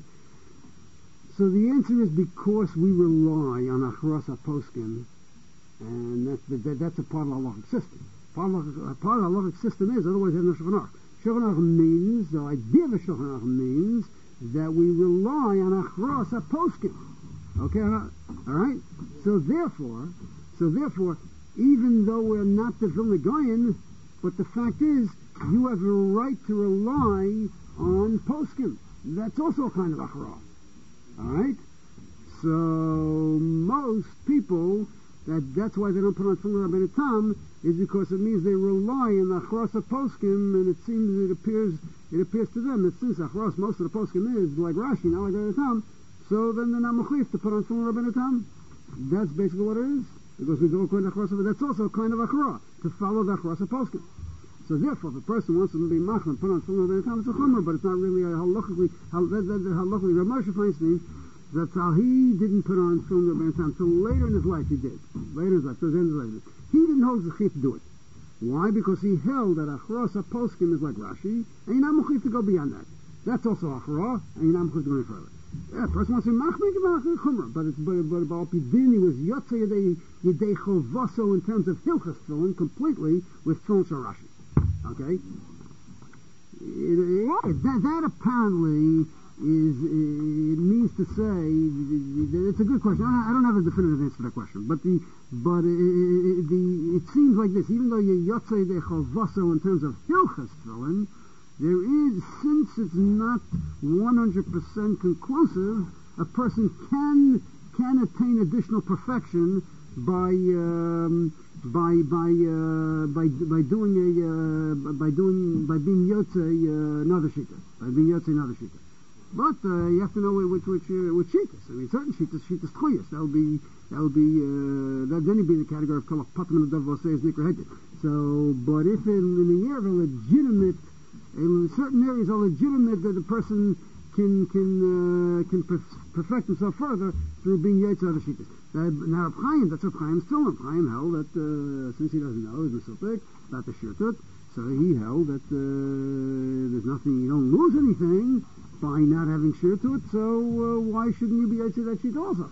So the answer is because we rely on Achros HaPoskim, and that's, that, that's a part of the halachic system. Part of, uh, part of the halachic system is, otherwise you have no Shulchan Aruch. Shulchan Aruch means, the idea of a Shulchan Aruch means that we rely on Achros HaPoskim. Okay, alright? So therefore, so therefore, even though we're not the Vilna Gaon, but the fact is, you have a right to rely on Poskim. That's also a kind of Achra. Alright? So, most people, that that's why they don't put on Tefillin Rabbeinu Tam, is because it means they rely on the Achros HaPoskim, and it seems, it appears, it appears to them that since Achros, most of the Poskim is like Rashi, not like Rabbeinu Tam, so then they're not mechuyev to put on Tefillin Rabbeinu Tam. That's basically what it is. Because we go according to Achros HaPoskim, that's also a kind of Achra, to follow the Achros HaPoskim. So therefore, if a person wants to be machna and put on Tefillin Rabbeinu Tam, it's a chumrah, but it's not really a halachically, halachically, Rav Moshe Feinstein, that's how he didn't put on Tefillin Rabbeinu Tam until later in his life he did. Later in his life, so his life. He didn't hold the chiyuv to do it. Why? Because he held that Achros HaPoskim is like Rashi, and you're not mechuyev to go beyond that. That's also Achra, and you're not mechuyev to go any further. Yeah, a person wants to be machna, you can be chumrah, but it's but but but Alpidin, he was yotze yedei yedei chovaso in terms of hilchas tefillin completely with Tefillin Shel Rashi. Okay? it, it, that, that apparently is, it means to say, it's a good question. I, I don't have a definitive answer to that question, but the, but it, it, the, it seems like this, even though you yotzei de chalvaso in terms of hilchas tefillin, there is, since it's not one hundred percent conclusive, a person can, can attain additional perfection by, um, by, by, uh, by, by doing a, uh, by doing, by being yotzei uh, another shita, by being yotzei another shita. But uh, you have to know which which uh, which shitas. I mean, certain shitas, shitas tchuyas. That would be that would be uh, that then he'd be in the category of kolach patam and adav v'osei as nikra hedjit. So, but if in, in the year of a legitimate, in certain areas are legitimate that the person can can uh, can perf- perfect himself further through being yaitz other shitas. Uh, now, Reb Chaim, that's Reb Chaim's still. Reb Chaim held that uh, since he doesn't know, he's mesupik about the shirtut, so he held that uh, there's nothing, you don't lose anything by not having shir to it, so uh, why shouldn't you be able to that sheet also?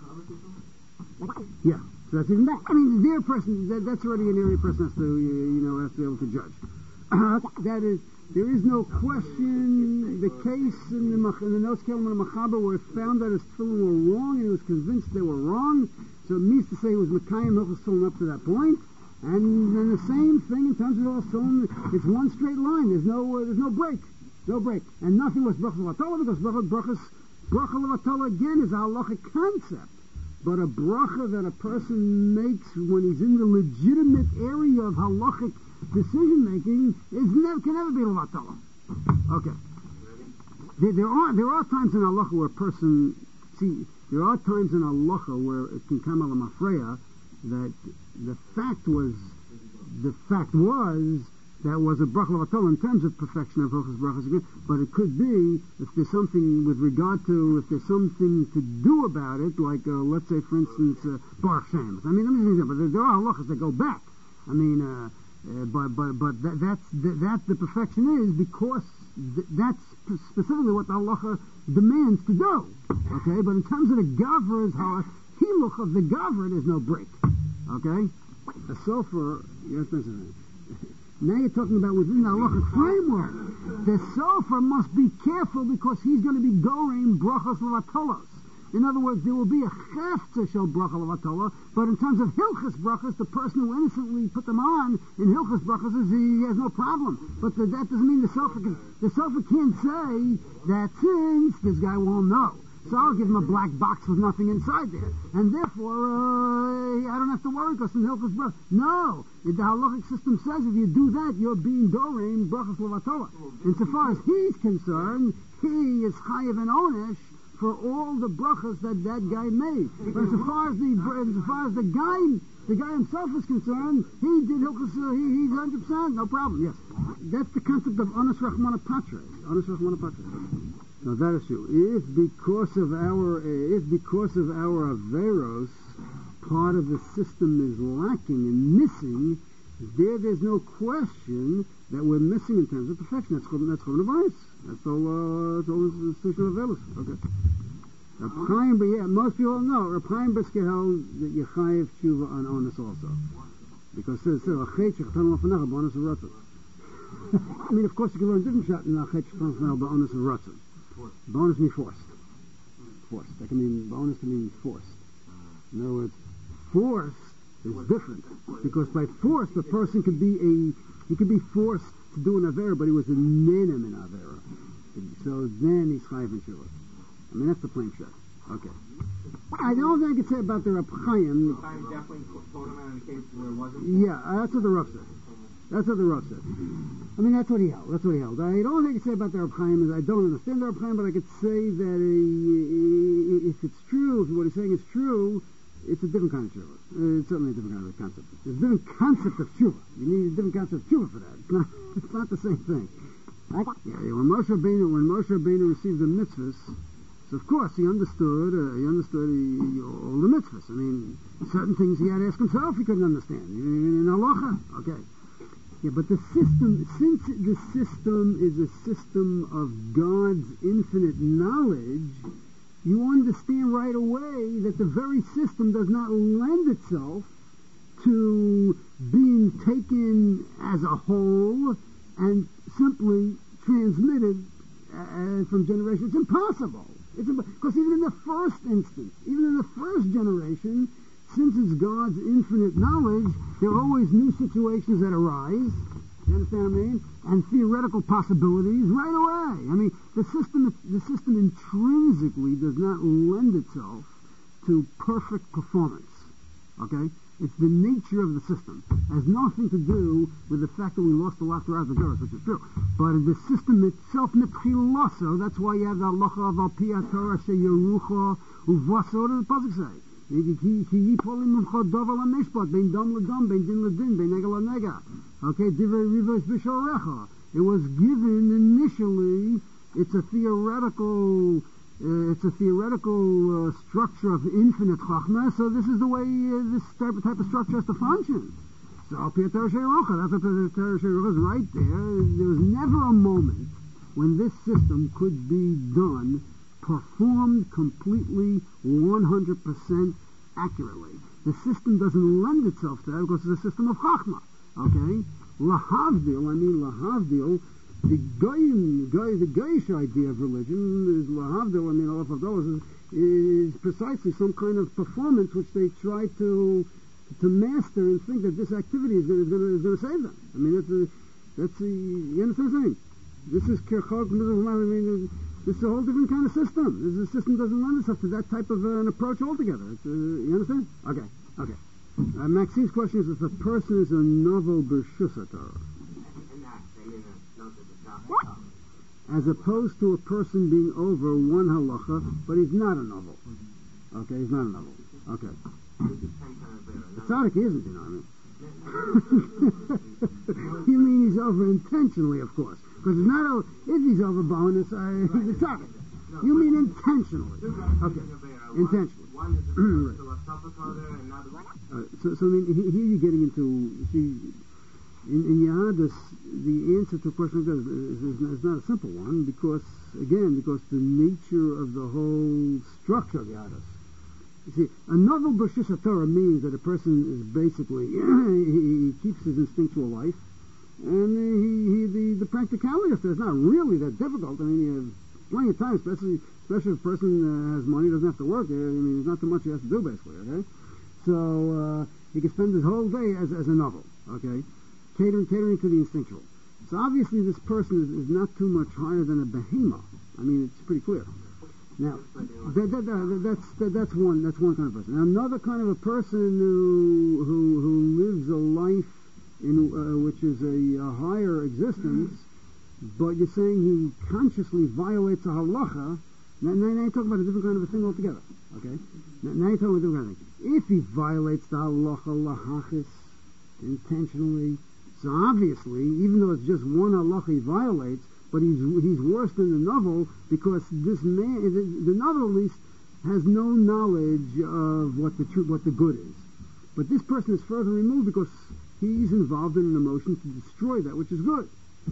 Yeah, so that's even that. I mean, their person, that, that's already an area person has to, you know, has to be able to judge. Uh, that is, there is no question, the case in the, in the Nos Kelim and the Machaber where it found that his tefillin were wrong, and he was convinced they were wrong, so it means to say he was Mekayim Hilchos Tefillin up to that point, and then the same thing in terms of Hilchos Tefillin, it's one straight line, there's no, uh, there's no break. No break. And nothing was bracha levatala, because bracha, bracha, bracha levatala again is a halachic concept. But a bracha that a person makes when he's in the legitimate area of halachic decision making is never, can never be levatala. Okay. There, there are there are times in halacha where a person, see, there are times in halacha where it can come ala mafreya that the fact was, the fact was, that was a bracha levatala in terms of perfection of hilchos brachas, but it could be if there's something with regard to, if there's something to do about it, like uh, let's say for instance uh, Baruch Shem. I mean, let me say that, but there, there are halachas that go back. I mean, uh, uh, but but but that, that's that, that the perfection is because th- that's specifically what the halacha demands to do. Okay, but in terms of the gavra, hiluch of the gavra, there's no break. Okay, a sofer, you have to listen. Now you're talking about within the halachic framework. The sofer must be careful because he's going to be doing brachos levatolos. In other words, there will be a chefza shel bracha levatola, but in terms of hilchas brachas, the person who innocently put them on in hilchas brachas, is, he has no problem. But the, that doesn't mean the sofer can, the sofer can't say that since this guy won't know, so I'll give him a black box with nothing inside there. And therefore, uh, I don't have to worry because in Hilchos Brachos. No! The halachic system says if you do that, you're being Dorein Brachos Levatola. Insofar as he's concerned, he is Chayiv and Onesh for all the brachas that that guy made. But insofar as the, insofar as the guy, the guy himself is concerned, he did Hilchos, uh, he, he's one hundred percent, no problem, yes. That's the concept of Ones Rachmana Patre. Ones Rachmana Patre. Now that is true. If because of our, if because of our averos, part of the system is lacking and missing, there there's no question that we're missing in terms of perfection. That's called that's called a That's all. Uh, that's all the institution of averos. Okay. Reb Chaim, but yeah, most people know. Reb Chaim Brisker held that you chayiv tshuva on onus also, because it says achet shechatan lefanacha b'onus of ratzon. I mean, of course, you can learn different shot in achet shechatan lefanacha b'onus of ratzon. Bonus means forced. Forced. That can mean, bonus can mean forced. In other words, forced is different. Because by force, the person could be a, he could be forced to do an avera, but he was a nenem in avera. So then he's chayiv and shuvah. I mean, that's the plain shot. Okay. I the only thing I could say about the Reb Chaim. Reb Chaim definitely told him in a case where it wasn't. Yeah, that's what the Rav said. That's what the Rav said. I mean, that's what he held. That's what he held. I, the only thing I can say about the Reb Chaim is I don't understand the Reb Chaim, but I could say that uh, if it's true, if what he's saying is true, it's a different kind of tshuva. Uh, it's certainly a different kind of concept. It's a different concept of tshuva. You need a different concept of tshuva for that. It's not. It's not the same thing. Yeah, when Moshe Rabbeinu, when Moshe Rabbeinu received the mitzvahs, so of course he understood. Uh, he understood he, all the mitzvahs. I mean, certain things he had to ask himself. He couldn't understand. In, in halacha, okay. Yeah, but the system, since the system is a system of God's infinite knowledge, you understand right away that the very system does not lend itself to being taken as a whole and simply transmitted uh, from generation. It's impossible. It's because even in the first instance, even in the first generation, since it's God's infinite knowledge, there are always new situations that arise. You understand what I mean? And theoretical possibilities right away. I mean, the system, the system intrinsically does not lend itself to perfect performance. Okay? It's the nature of the system. It has nothing to do with the fact that we lost a lot throughout the Torah, which is true. But the system itself, mitchiloso, that's why you have the halacha of al pi Torah sheyerucha uvaso. What does the pasuk say? Okay, it was given initially. It's a theoretical. Uh, it's a theoretical uh, structure of infinite chachma. So this is the way uh, this type of, type of structure has to function. So al pi Torah sheyerucha. That's what the Torah sheyerucha is right there. There was never a moment when this system could be done, performed completely, one hundred percent accurately. The system doesn't lend itself to that because it's a system of chachma. Okay? Lahavdil, I mean lahavdil, the goyim, goy, the goyish idea of religion is lahavdil, I mean all of those, is, is precisely some kind of performance which they try to to master and think that this activity is going to is going to save them. I mean, that's a, that's a, you understand what I'm saying? This is kirchog, I mean, this is a whole different kind of system. This is, system doesn't lend itself to that type of uh, an approach altogether. It's, uh, you understand? Okay, okay. Uh, Maxine's question is if a person is a novel b'rshus Torah, as opposed to a person being over one halacha, but he's not a novel. Okay, he's not a novel. Okay. The tzaddik isn't, you know what I mean? You mean he's over intentionally, of course. Because it's not a, if he's over bonus, uh, he's a tzaddik. You mean intentionally. Okay, intentionally. One is a philosophical and another one. Uh, so, so I mean, he- here you're getting into, see, in, in Yahadus, the answer to a question like that is, is, is not a simple one, because, again, because the nature of the whole structure of Yahadus. You see, a novel b'rshus Torah means that a person is basically, he, he keeps his instinctual life, and he, he the, the practicality of it is not really that difficult. I mean, you have plenty of time, especially, especially if a person uh, has money, doesn't have to work. I mean, there's not too much he has to do, basically, okay? So, uh, he can spend his whole day as, as a novel, okay? Catering, catering to the instinctual. So obviously this person is, is not too much higher than a behemoth. I mean, it's pretty clear. Now, that, that, that, that's that, that's one that's one kind of person. Now, another kind of a person who who, who lives a life in uh, which is a, a higher existence, but you're saying he consciously violates a halacha. Now, now, now you're talking about a different kind of a thing altogether. Okay? Now, now you're talking about a different kind of thing. If he violates the halacha lahachis intentionally, so obviously, even though it's just one halacha he violates, but he's he's worse than the novel because this man, the, the novel at least, has no knowledge of what the truth, what the good is. But this person is further removed because he's involved in an emotion to destroy that which is good.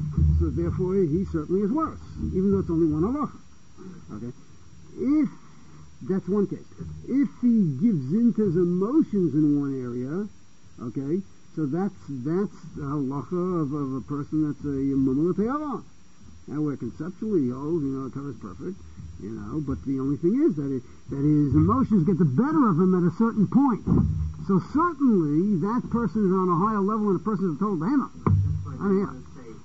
So therefore, he certainly is worse, even though it's only one halacha. Okay, if that's one case. If he gives in to his emotions in one area, okay, so that's that's the halacha of, of a person that's a mumul te'ava. Now, where conceptually he holds, you know, Torah is perfect, you know, but the only thing is that it, that his emotions get the better of him at a certain point. So certainly that person is on a higher level than a person is a total behemoth. I mean, yeah.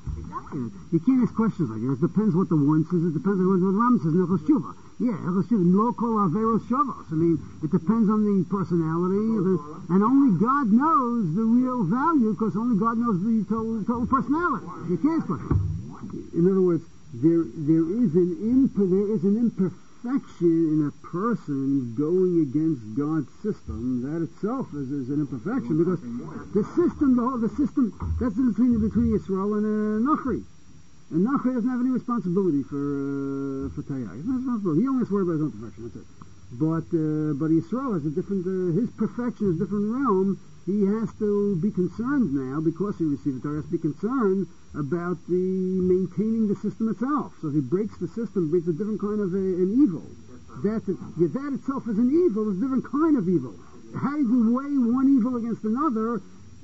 You can't ask questions like that. It depends what the one says. It depends on what the Ram says in Hilchos Tshuva. Yeah, Hilchos Tshuva, lo kol averos shavos. I mean, it depends on the personality, the, and only God knows the real value, because only God knows the total, total personality. You can't ask questions. In other words, there there is an imp- there is an imperfection in a person going against God's system. That itself is, is an imperfection, because the system, the whole the system, that's the between between Yisrael and uh, Nachri. And Nachri doesn't have any responsibility for uh, for Tayah. He's not responsible. He only has to worry about his own perfection. That's it. But uh, but Yisrael has a different. Uh, his perfection is a different realm. He has to be concerned now, because he received the Torah, he has to be concerned about the maintaining the system itself. So if he breaks the system, brings a different kind of a, an evil. That, yeah, that itself is an evil, is a different kind of evil. How do you weigh one evil against another?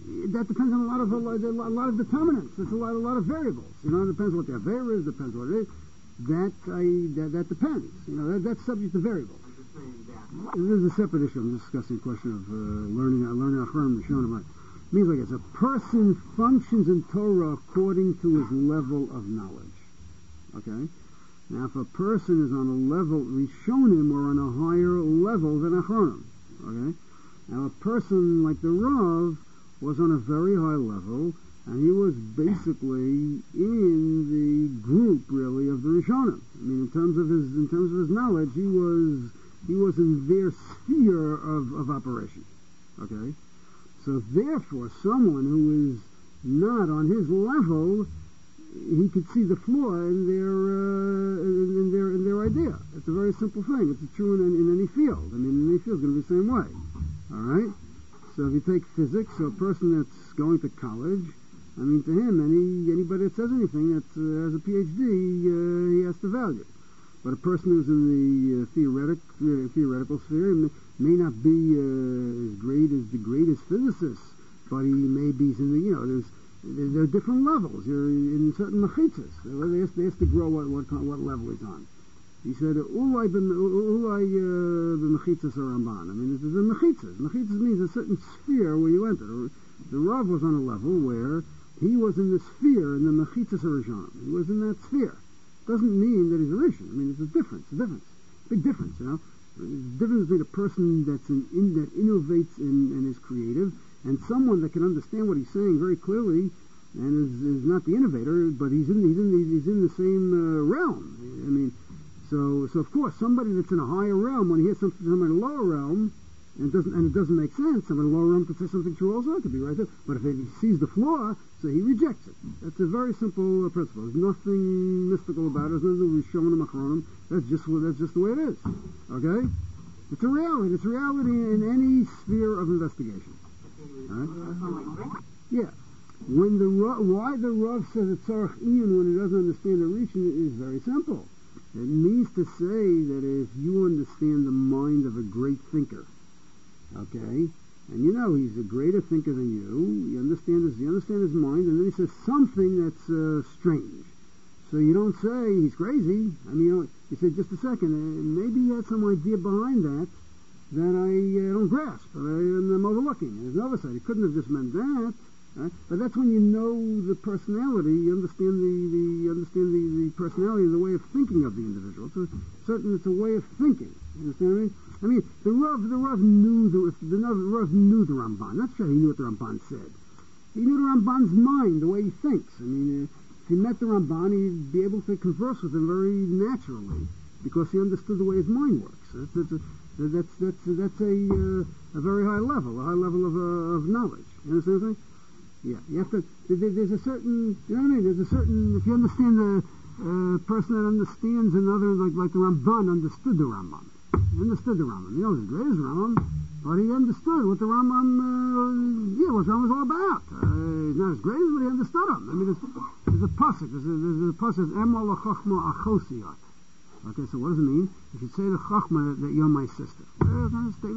that depends on a lot of a lot, a lot of determinants. It's a lot, a lot of variables. You know, it depends what the Avera is, depends what it is. That I that, that depends. You know, that, that's subject to variables. I'm just saying that. This is a separate issue. I'm discussing the question of uh, learning, uh, learning Achronim Rishonim. It means like this: a person functions in Torah according to his level of knowledge. Okay. Now, if a person is on a level Rishonim or on a higher level than Achronim, okay. Now, a person like the Rav was on a very high level, and he was basically in the group, really, of the Rishonim. I mean, in terms of his in terms of his knowledge, he was he was in their sphere of, of operation. Okay, so therefore, someone who is not on his level, he could see the flaw in their uh, in, in their in their idea. It's a very simple thing. It's true in, in any field. I mean, in any field, it's going to be the same way. All right. So if you take physics, so a person that's going to college, I mean, to him, any anybody that says anything that uh, has a P H D, uh, he has to value. But a person who's in the uh, theoretic, uh, theoretical sphere may, may not be uh, as great as the greatest physicists, but he may be in the, you know, there's there are different levels. You're in certain mechitzas. They have, they have to grow what what what level he's on. He said, "Ulai b'mechitzas or Ramban." I mean, there's a mechitzas. Mechitzas means a certain sphere where you enter. The Rav was on a level where he was in the sphere in the mechitzas or Rishonim. He was in that sphere. Doesn't mean that he's a Rishon. I mean, it's a difference. A difference. Big difference. You know, there's a difference between a person that's an in, that innovates in, and is creative, and someone that can understand what he's saying very clearly, and is, is not the innovator, but he's in he's in the, he's in the same uh, realm. I mean, so so of course somebody that's in a higher realm, when he hears something from a lower realm, and it doesn't and it doesn't make sense, somebody in a lower realm could say something true also. It could be right there, but if he sees the flaw, so he rejects it. That's a very simple uh, principle. There's nothing mystical about it. There's nothing Rishonim Achronim. That's just that's just the way it is. Okay, it's a reality. It's a reality in any sphere of investigation. Right? Yeah. When the Rav, why the Rav says it's Tzarech Iyun when he doesn't understand the Rishon is very simple. It means to say that if you understand the mind of a great thinker, okay, and you know he's a greater thinker than you, you understand his, you understand his mind, and then he says something that's uh, strange. So you don't say he's crazy. I mean, you, know, you say just a second, uh, maybe he had some idea behind that that I uh, don't grasp, or I, I'm overlooking. There's another side. He couldn't have just meant that. Right? But that's when you know the personality, you understand the, the you understand the, the personality and the way of thinking of the individual. It's a certain it's a way of thinking. You understand what I mean? I mean, the Rav the Rav knew the the, the Rav knew the Ramban. Not sure he knew what the Ramban said. He knew the Ramban's mind, the way he thinks. I mean, uh, if he met the Ramban, he'd be able to converse with him very naturally because he understood the way his mind works. It's, it's a, that's that's that's a uh, a very high level, a high level of uh, of knowledge. You understand what I'm saying? Yeah, you have to. There, there's a certain, you know what I mean. There's a certain. If you understand the uh, person that understands another, like like the Ramban understood the Rambam. He understood the Rambam. He knows as great as Rambam, but he understood what the Rambam, uh, yeah, what the Rambam was all about. Uh, he's not as great as, but he understood him. I mean, there's, there's a pasuk. There's a, there's a pasuk. Emol lachachma achosiyat. Okay, so what does it mean? You should say to Chachma that, that you're my sister. What does it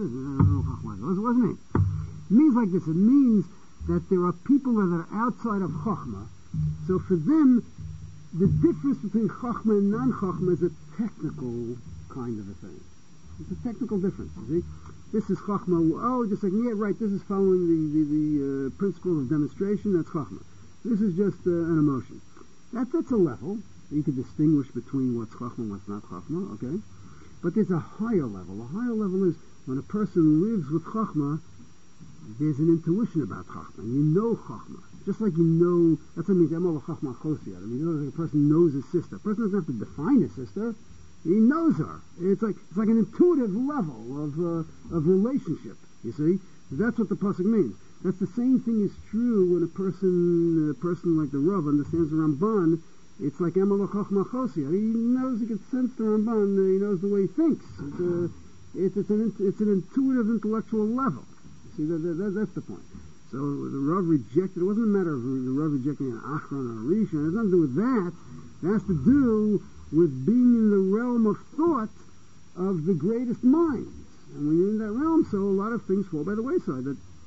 mean? It means like this. It means that there are people that are outside of Chachma. So for them, the difference between Chachma and non-Chachma is a technical kind of a thing. It's a technical difference, you see. This is Chachma. Oh, just like, yeah, right, this is following the, the, the uh, principle of demonstration. That's Chachma. This is just uh, an emotion. That, that's a level. You can distinguish between what's Chachma and what's not Chachma, okay? But there's a higher level. A higher level is when a person lives with Chachma, there's an intuition about Chachma. You know Chachma. Just like you know, that's what it means, Emol Chachma Chosiyat. I mean, you know, like a person knows his sister. A person doesn't have to define his sister. He knows her. It's like it's like an intuitive level of uh, of relationship, you see? That's what the pasuk means. That's the same thing is true when a person, a person like the Rav understands the Ramban. It's like Emel Chachma Chosiyat. He knows, he can sense the Ramban. Uh, he knows the way he thinks. It's, a, it's, it's, an, it's an intuitive, intellectual level. See, that, that, that, that's the point. So the Rav rejected, it wasn't a matter of the Rav rejecting an Achron or a Rishon. It has nothing to do with that. It has to do with being in the realm of thought of the greatest minds. And when you're in that realm, so a lot of things fall by the wayside that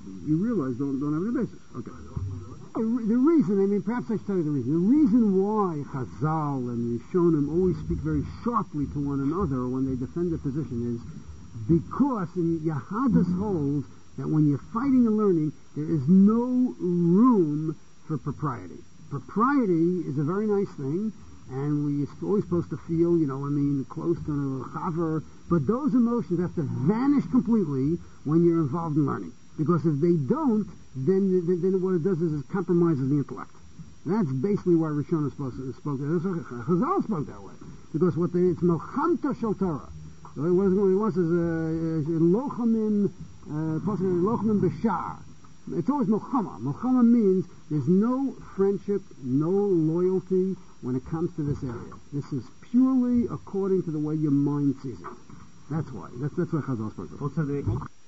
you realize don't don't have any basis. Okay. The, re- the reason, I mean, perhaps I should tell you the reason. The reason why Chazal and Rishonim always speak very sharply to one another when they defend their position is because in Yahadus holds that when you're fighting and learning, there is no room for propriety. Propriety is a very nice thing, and we're always supposed to feel, you know, I mean, close to a chaver, but those emotions have to vanish completely when you're involved in learning. Because if they don't, then, then, then what it does is it compromises the intellect. That's basically why Rishonim spoke, spoke Chazal spoke that way. Because what they, it's Melchamta Shel Torah. What he wants is Lochamin, Lochamin B'Shar. It's always Melchama. Melchama means there's no friendship, no loyalty when it comes to this area. This is purely according to the way your mind sees it. That's why. That's, that's why Chazal spoke.